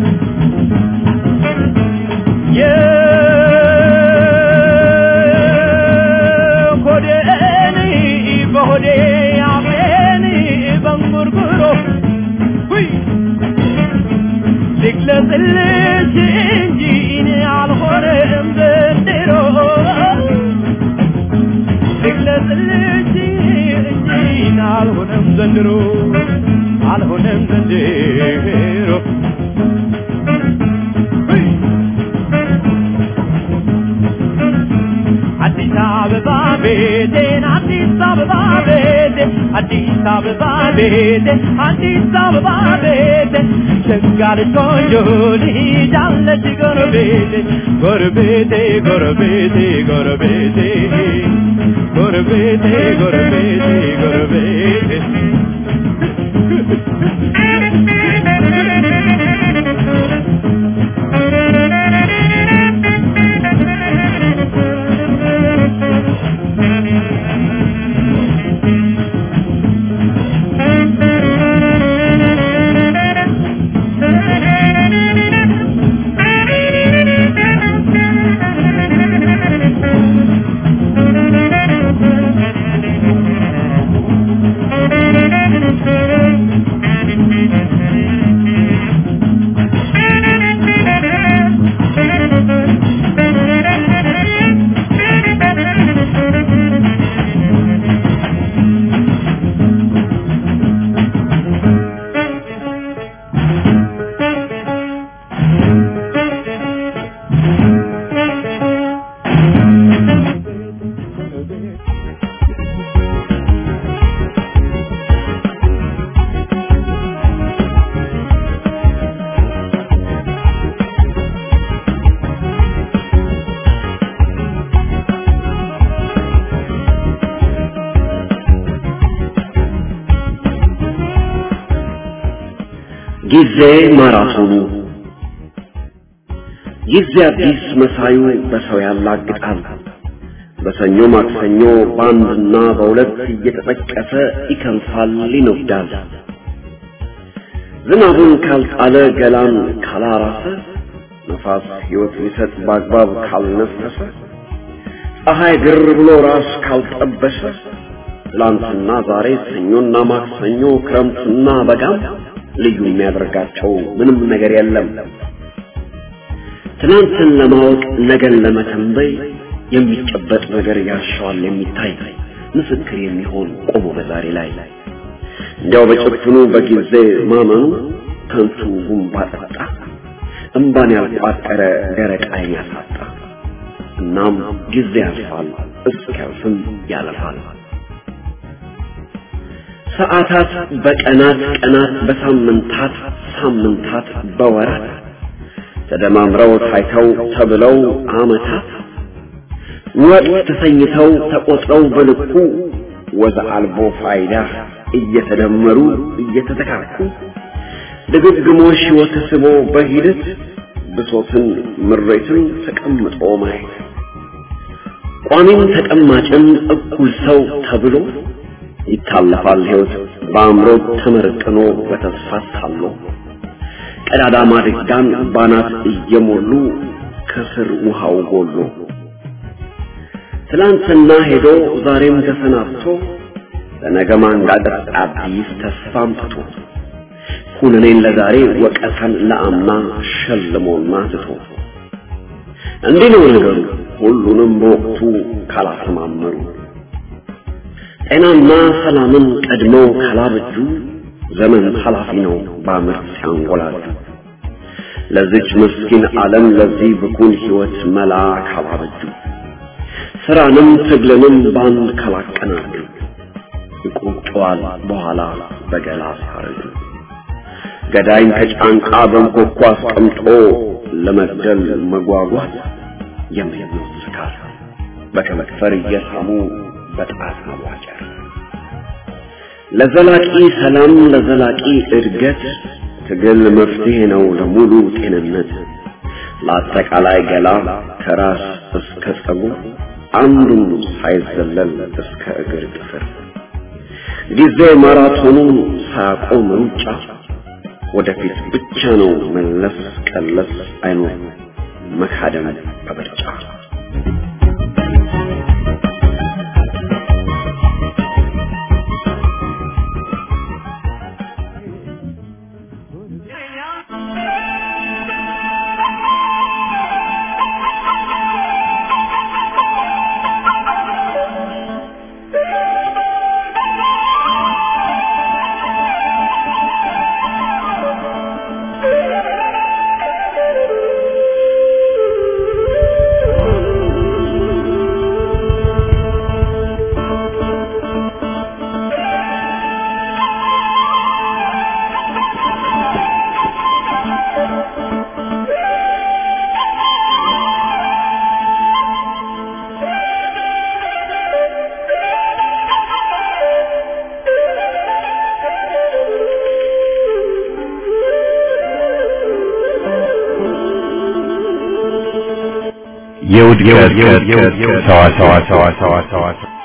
የሆዴን በሆዴ አፌን በንጉርጉሮ ሁይ ልግለጽልሽ እንጂ እኔ አልሆነም ዘንድሮ ልግለጽልሽ እንጂ እኔ አልሆነም ዘንድሮ አልሆነም ዘንድሮ አዲስ አበባ ቤቴን አዲስ አበባ ቤቴ አዲስ አበባ ቤቴ አዲስ አበባ ቤቴ ሸጋለች ቆንጆ ልጅ አለች ጎረቤቴ ጎረቤቴ ጎረቤቴ ጎረቤቴ ጎረቤቴ ጎረቤቴ ጎረቤቴ ጊዜ ማራቶኑ ጊዜ አዲስ መሳዩ በሰው ያላግጣል በሰኞ ማክሰኞ ባንድና በሁለት እየተጠቀሰ ይከንፋል ይነዳል ዝናቡን ካልጣለ ገላን ካላራሰ ነፋስ ሕይወት ሊሰጥ ባግባብ ካልነፈሰ ፀሐይ ግር ብሎ ራስ ካልጠበሰ ትላንትና ዛሬ ሰኞና ማክሰኞ ክረምትና በጋም ልዩ የሚያደርጋቸው ምንም ነገር የለም ትናንትን ለማወቅ ነገን ለመተንበይ የሚጨበጥ ነገር ያሻዋል የሚታይ ምስክር የሚሆን ቆሞ በዛሬ ላይ እንዲያው በጭፍኑ በጊዜ ማመኑ ከንቱ ጉንባ ጠጣ እንባን ያልቋጠረ ደረቅ ዓይን ያሳጣ እናም ጊዜ ያልፋል እስኪያልፍም ያለፋል ሰዓታት በቀናት ቀናት በሳምንታት ሳምንታት በወራት ተደማምረው ታይተው ተብለው አመታት ወቅት ተሰኝተው ተቆጥረው በልኩ ወዛ አልቦ ፋይዳ እየተደመሩ እየተተካኩ ድግግሞሽ ወተስቦ በሂደት ብሶትን ምሬትን ተቀምጦ ማየት ቋሚን ተቀማጭን እኩል ሰው ተብሎ ይታለፋል ሕይወት በአእምሮ ተመርቅኖ በተስፋ ታሎ ቀዳዳ ማድጋን ባናት እየሞሉ ከስር ውሃው ጎሎ ትላንትና ሄዶ ዛሬም ተሰናብቶ ለነገ ማንጋጠር አዲስ ተስፋም ትቶ ኩነኔን ለዛሬ ወቀታን ለአምና ሸልሞና ትቶ እንዲህ ነው ነገሩ ሁሉንም በወቅቱ ካላሰማመሩ ጤናና ሰላምን ቀድመው ካላበጁ ዘመን ኃላፊ ነው በአመት ሲያንጎላሉ ለዚች ምስኪን ዓለም ለዚህ ብኩን ሕይወት መላ ካላበጁ ስራንም ትግልንም ባንድ ካላቀናጁ ይቆጨዋል በኋላ በገላ ሲያረጁ ገዳይን ከጫንቃ በንኮኳ አስቀምጦ ለመግደል መጓጓት የሚያምኑት ስካር በከመክፈር እየሳሙ በጣት ማዋጨር ለዘላቂ ሰላም ለዘላቂ እድገት ትግል መፍትሄ ነው ለሙሉ ጤንነት ለአጠቃላይ ገላ ከራስ እስከ ጸጉር አንዱም ሳይዘለል እስከ እግር ጥፍር ጊዜ ማራቶኑን ሳያቆም ሩጫ ወደፊት ብቻ ነው መለስ ቀለስ አይኖር መካደም በብርጫ የውድቀት ሰዋሰዋ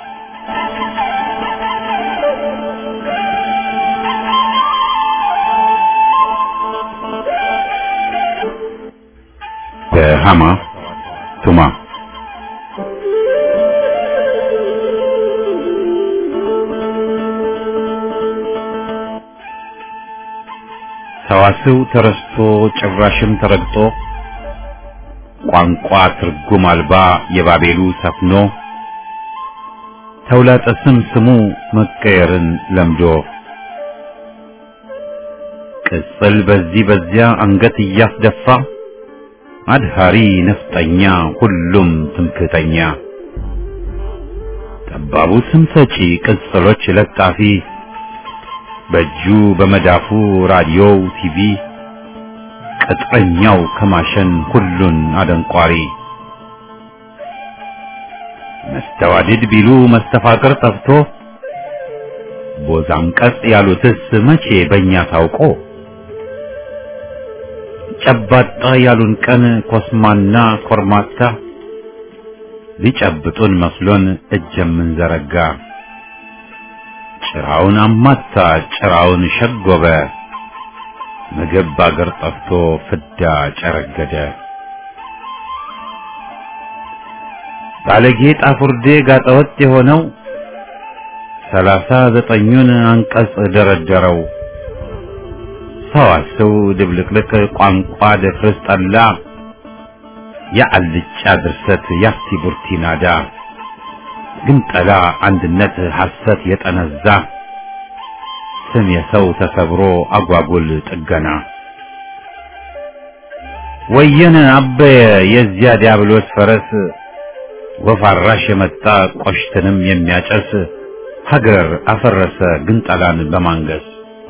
በሃማ ቱማ ሰዋስው ተረስቶ ጭራሽም ተረግጦ ቋንቋ ትርጉም አልባ የባቤሉ ሰፍኖ ተውላጠ ስም ስሙ መቀየርን ለምዶ ቅጽል በዚህ በዚያ አንገት እያስደፋ አድሃሪ ነፍጠኛ ሁሉም ትምክህተኛ ጠባቡ ስም ሰጪ ቅጽሎች ለጣፊ በእጁ በመዳፉ ራዲዮው ቲቪ ቅጥረኛው ከማሸን ሁሉን አደንቋሪ መስተዋድድ ቢሉ መስተፋቅር ጠፍቶ ቦዛም ቀጥ ያሉትስ መቼ በእኛ ታውቆ ጨባጣ ያሉን ቀን ኮስማና ኮርማታ ሊጨብጡን መስሎን እጅ የምንዘረጋ ጭራውን አማታ ጭራውን ሸጎበ ምግብ ባገር ጠፍቶ ፍዳ ጨረገደ ባለጌ ጣፉርዴ ጋጠወጥ የሆነው ሰላሳ ዘጠኙን አንቀጽ ደረደረው ሰዋሰው ድብልቅልቅ ቋንቋ ደፍርስ ጠላ የአልጫ ድርሰት ያስቲ ቡርቲናዳ ግን ጠላ አንድነት ሐሰት የጠነዛ ስም የሰው ተሰብሮ አጓጉል ጥገና ወየነ አበየ የዚያ ዲያብሎስ ፈረስ ወፍ አራሽ የመጣ ቆሽትንም የሚያጨስ ሀገር አፈረሰ ግን ጠላን በማንገስ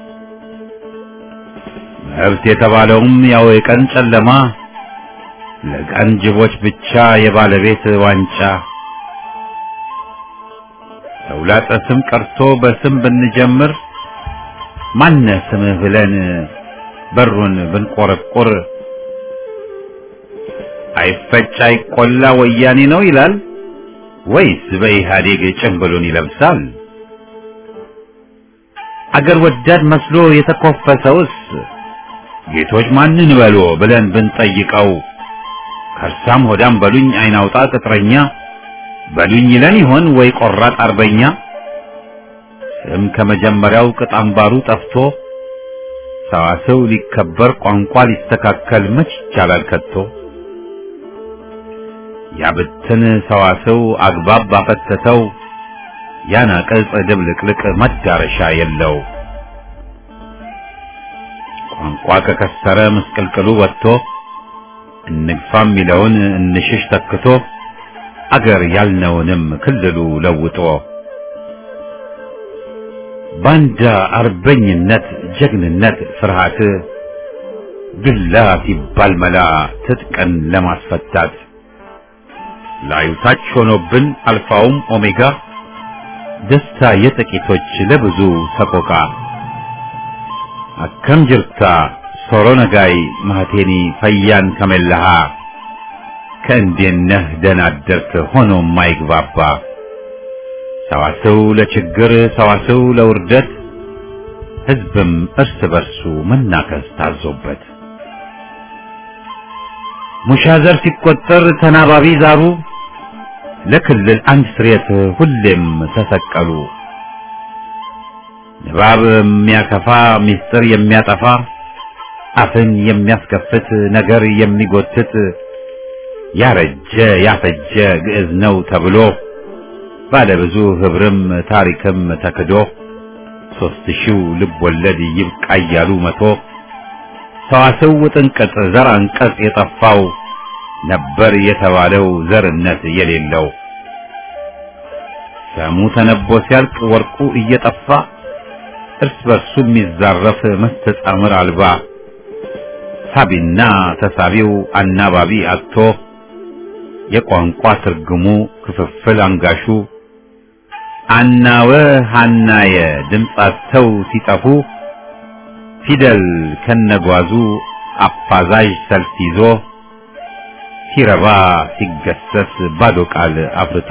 መብት የተባለውም ያው የቀን ጨለማ ለቀን ጅቦች ብቻ የባለቤት ዋንጫ ተውላጠ ስም ቀርቶ በስም ብንጀምር ማነ ስምህ ብለን በሩን ብንቆረቆር አይፈጭ አይቆላ ወያኔ ነው ይላል ወይስ በኢህአዴግ ጭንብሉን ይለብሳል? አገር ወዳድ መስሎ የተኮፈሰውስ ጌቶች ማንን በሎ ብለን ብንጠይቀው ከርሳም ሆዳም በሉኝ አይናውጣ ቅጥረኛ በሉኝ ይለን ይሆን ወይ ቆራጥ አርበኛ? ስም ከመጀመሪያው ቅጣምባሩ ጠፍቶ ሰዋሰው ሊከበር ቋንቋ ሊስተካከል መች ይቻላል ከቶ? ያብትን ሰዋሰው አግባብ ባፈተተው ያናቀጽ ድብልቅልቅ መዳረሻ የለው። ቋንቋ ከከሰረ ምስቅልቅሉ ወጥቶ እንግፋ የሚለውን እንሽሽ ተክቶ አገር ያልነውንም ክልሉ ለውጦ ባንዳ አርበኝነት ጀግንነት ፍርሃት ግላ ሲባል መላ ትጥቀን ለማስፈታት ላዩ ታች ሆኖብን አልፋውም ኦሜጋ ደስታ የጥቂቶች ለብዙ ሰቆቃ አከም ጅርታ ሶሮ ነጋይ ማህቴኒ ፈያን ከመለሃ ከእንዴነህ ደናደርክ ሆኖ ማይግባባ ሰዋሰው ለችግር ሰዋሰው ለውርደት ህዝብም እርስ በርሱ መናከስ ታዞበት ሙሻዘር ሲቆጠር ተናባቢ ዛሩ ለክልል አንድ ስሬት ሁሌም ተሰቀሉ ንባብ የሚያከፋ ሚስጥር የሚያጠፋ አፍን የሚያስከፍት ነገር የሚጎትት ያረጀ ያፈጀ ግዕዝ ነው ተብሎ ባለ ብዙ ህብርም ታሪክም ተክዶ ሶስት ሺው ልብ ወለድ ይብቃ እያሉ መቶ ሰዋሰው ጥንቅጥ ዘር አንቀጽ የጠፋው ነበር የተባለው ዘርነት የሌለው ሰሙ ተነቦ ሲያልቅ ወርቁ እየጠፋ እርስ በርሱ የሚዛረፍ መስተጻምር አልባ ሳቢና ተሳቢው አናባቢ አጥቶ የቋንቋ ትርጉሙ ክፍፍል አንጋሹ አናወ ሃናየ ድምጻቸው ሲጠፉ ፊደል ከነጓዙ አፋዛዥ ሰልፍ ይዞ ሲረባ ሲገሰስ ባዶ ቃል አፍርቶ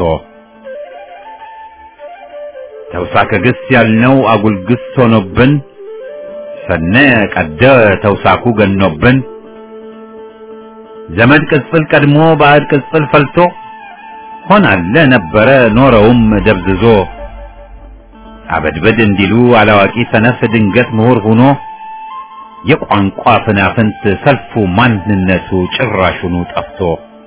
ተውሳከ ግስ ያልነው አጉል ግስ ሆኖብን ሰነ ቀደ ተውሳኩ ገኖብን ዘመድ ቅጽል ቀድሞ ባዕድ ቅጽል ፈልቶ ሆናለ ነበረ ኖረውም ደብዝዞ አበድበድ እንዲሉ አላዋቂ ሰነፍ ድንገት ምሁር ሆኖ የቋንቋ ፍናፍንት ሰልፉ ማንነቱ ጭራሹኑ ጠፍቶ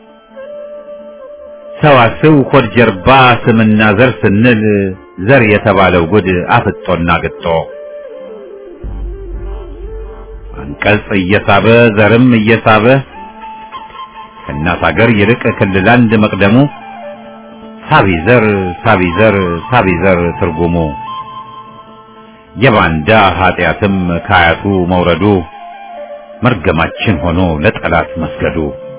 ሰዋስው ሆድ ጀርባ ስምና ዘር ስንል ዘር የተባለው ጉድ አፍጦና ግጦ አንቀጽ እየሳበ ዘርም እየሳበ ከእናት ሀገር ይልቅ ክልል አንድ መቅደሙ ሳቢዘር ሳቢዘር ሳቢዘር ትርጉሙ የባንዳ ኃጢአትም ካያቱ መውረዱ መርገማችን ሆኖ ለጠላት መስገዱ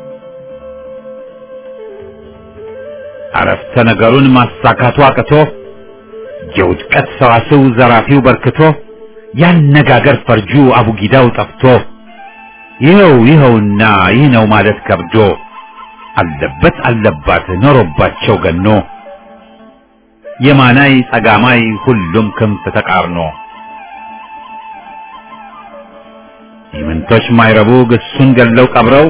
አረፍተ ነገሩን ማሳካቱ አቅቶ የውድቀት ሰዋስው ዘራፊው በርክቶ ያነጋገር ፈርጁ አቡጊዳው ጠፍቶ ይኸው ይኸውና ይህ ነው ማለት ከብዶ አለበት አለባት ኖሮባቸው ገኖ የማናይ ጸጋማይ ሁሉም ክንፍ ተቃርኖ የምንቶች ማይረቡ ግሱን ገለው ቀብረው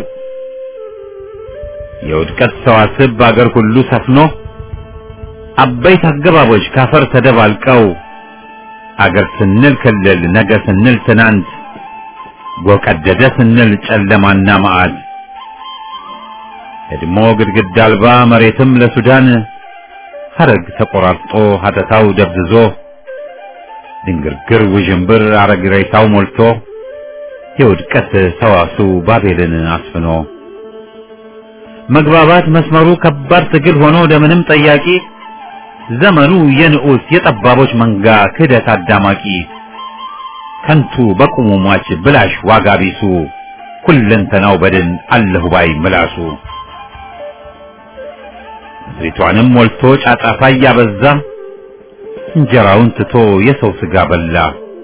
የውድቀት ሰዋስብ በአገር ሁሉ ሰፍኖ አበይት አገባቦች ካፈር ተደባልቀው አገር ስንል ክልል ነገ ስንል ትናንት ጎቀደደ ስንል ጨለማና መዓት እድሞ ግድግዳ አልባ መሬትም ለሱዳን ሐረግ ተቆራርጦ ሀተታው ደብዝዞ ድንግርግር ውዥንብር አረግሬታው ሞልቶ የውድቀት ሰዋሱ ባቤልን አስፍኖ መግባባት መስመሩ ከባድ ትግል ሆኖ ለምንም ጠያቂ ዘመኑ የንዑስ የጠባቦች መንጋ ክህደት አዳማቂ ከንቱ በቁሙ ሟች ብላሽ ዋጋ ቢሱ ኩለንተናው በድን አለሁ ባይ ምላሱ ምድሪቷንም ሞልቶ ጫጫታ እያበዛ እንጀራውን ትቶ የሰው ስጋ በላ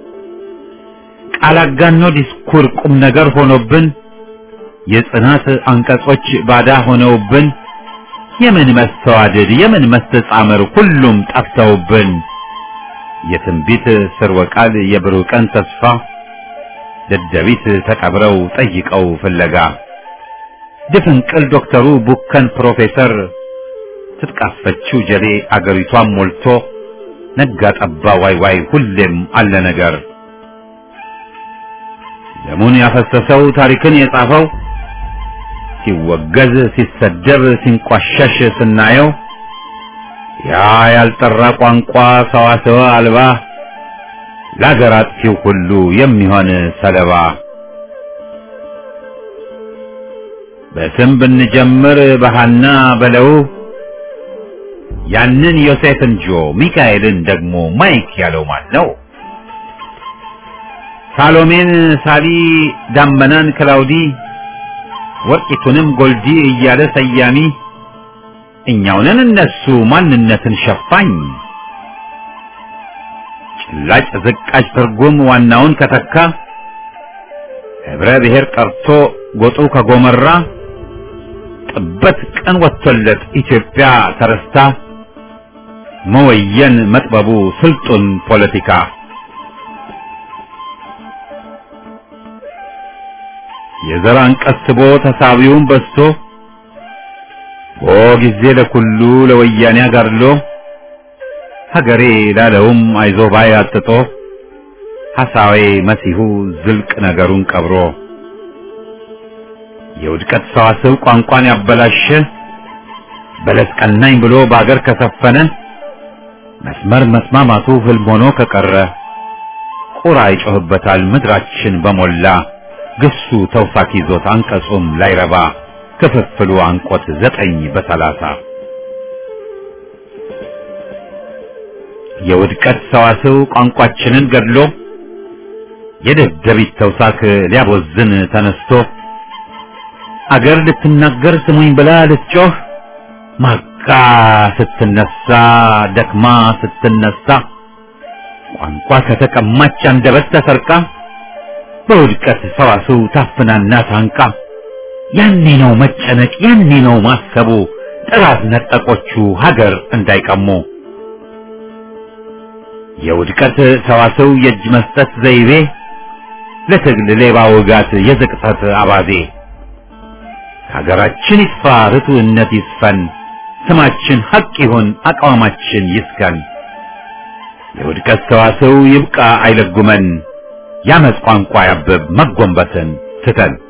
ቃል አጋኖ ዲስኩር ቁም ነገር ሆኖብን የጽናት አንቀጾች ባዳ ሆነውብን የምን መስተዋድድ የምን መስተጻመር ሁሉም ጠፍተውብን የትንቢት ስርወ ቃል የብሩህ ቀን ተስፋ ደደቢት ተቀብረው ጠይቀው ፍለጋ ድፍንቅል ዶክተሩ ቡከን ፕሮፌሰር ትጥቃፈችው ጀሌ አገሪቷን ሞልቶ ነጋ ጠባ ዋይ ዋይ ሁሌም አለ ነገር ደሙን ያፈሰሰው ታሪክን የጻፈው ሲወገዝ ሲሰደብ ሲንቋሸሽ ስናየው ያ ያልጠራ ቋንቋ ሰዋሰው አልባ ለአገር አጥፊው ሁሉ የሚሆን ሰለባ በስም ብንጀምር በሃና በለው ያንን ዮሴፍን ጆ ሚካኤልን ደግሞ ማይክ ያለው ማን ነው? ሳሎሜን ሳሊ ዳመናን ክላውዲ ወርቂቱንም ጎልዲ እያለ ሰያሚ እኛው ነን እነሱ ማንነትን ሸፋኝ ጭላጭ ዝቃጭ ትርጉም ዋናውን ከተካ ህብረ ብሔር ቀርቶ ጎጡ ከጎመራ ጥበት ቀን ወጥቶለት ኢትዮጵያ ተረስታ መወየን መጥበቡ ስልጡን ፖለቲካ የዘራን ቀስቦ ተሳቢውን በስቶ በጊዜ ለኩሉ ለወያኔ አጋርሎ ሀገሬ ላለውም አይዞ ባይ አጥጦ ሐሳዌ መሲሁ ዝልቅ ነገሩን ቀብሮ የውድቀት ሰዋስው ቋንቋን ያበላሸ በለስ ቀናኝ ብሎ በአገር ከሰፈነ መስመር መስማማቱ ህልም ሆኖ ከቀረ ቁራ ይጮህበታል ምድራችን በሞላ ግሱ ተውሳክ ይዞት አንቀጹም ላይረባ ክፍፍሉ አንቆት ዘጠኝ በሰላሳ የውድቀት ሰዋስው ቋንቋችንን ገድሎ የደደቢት ተውሳክ ሊያቦዝን ተነስቶ አገር ልትናገር ስሙኝ ብላ ልትጮህ ማቃ ስትነሳ ደክማ ስትነሳ ቋንቋ ከተቀማች አንደበት ተሰርቃ በውድቀት ሰዋስው ታፍናና ታንቃ ያኔ ነው መጨነቅ ያኔ ነው ማሰቡ ጥራት ነጠቆቹ ሀገር እንዳይቀሙ የውድቀት ሰዋስው የእጅ መስጠት ዘይቤ ለትግል ሌባ ውጋት የዝቅጠት አባዜ ሀገራችን ይጥፋ ርቱዕነት ይስፈን ስማችን ሐቅ ይሁን አቋማችን ይስከን የውድቀት ሰዋስው ይብቃ አይለጉመን ያመጽ ቋንቋ ያብብ መጎንበስን ትተን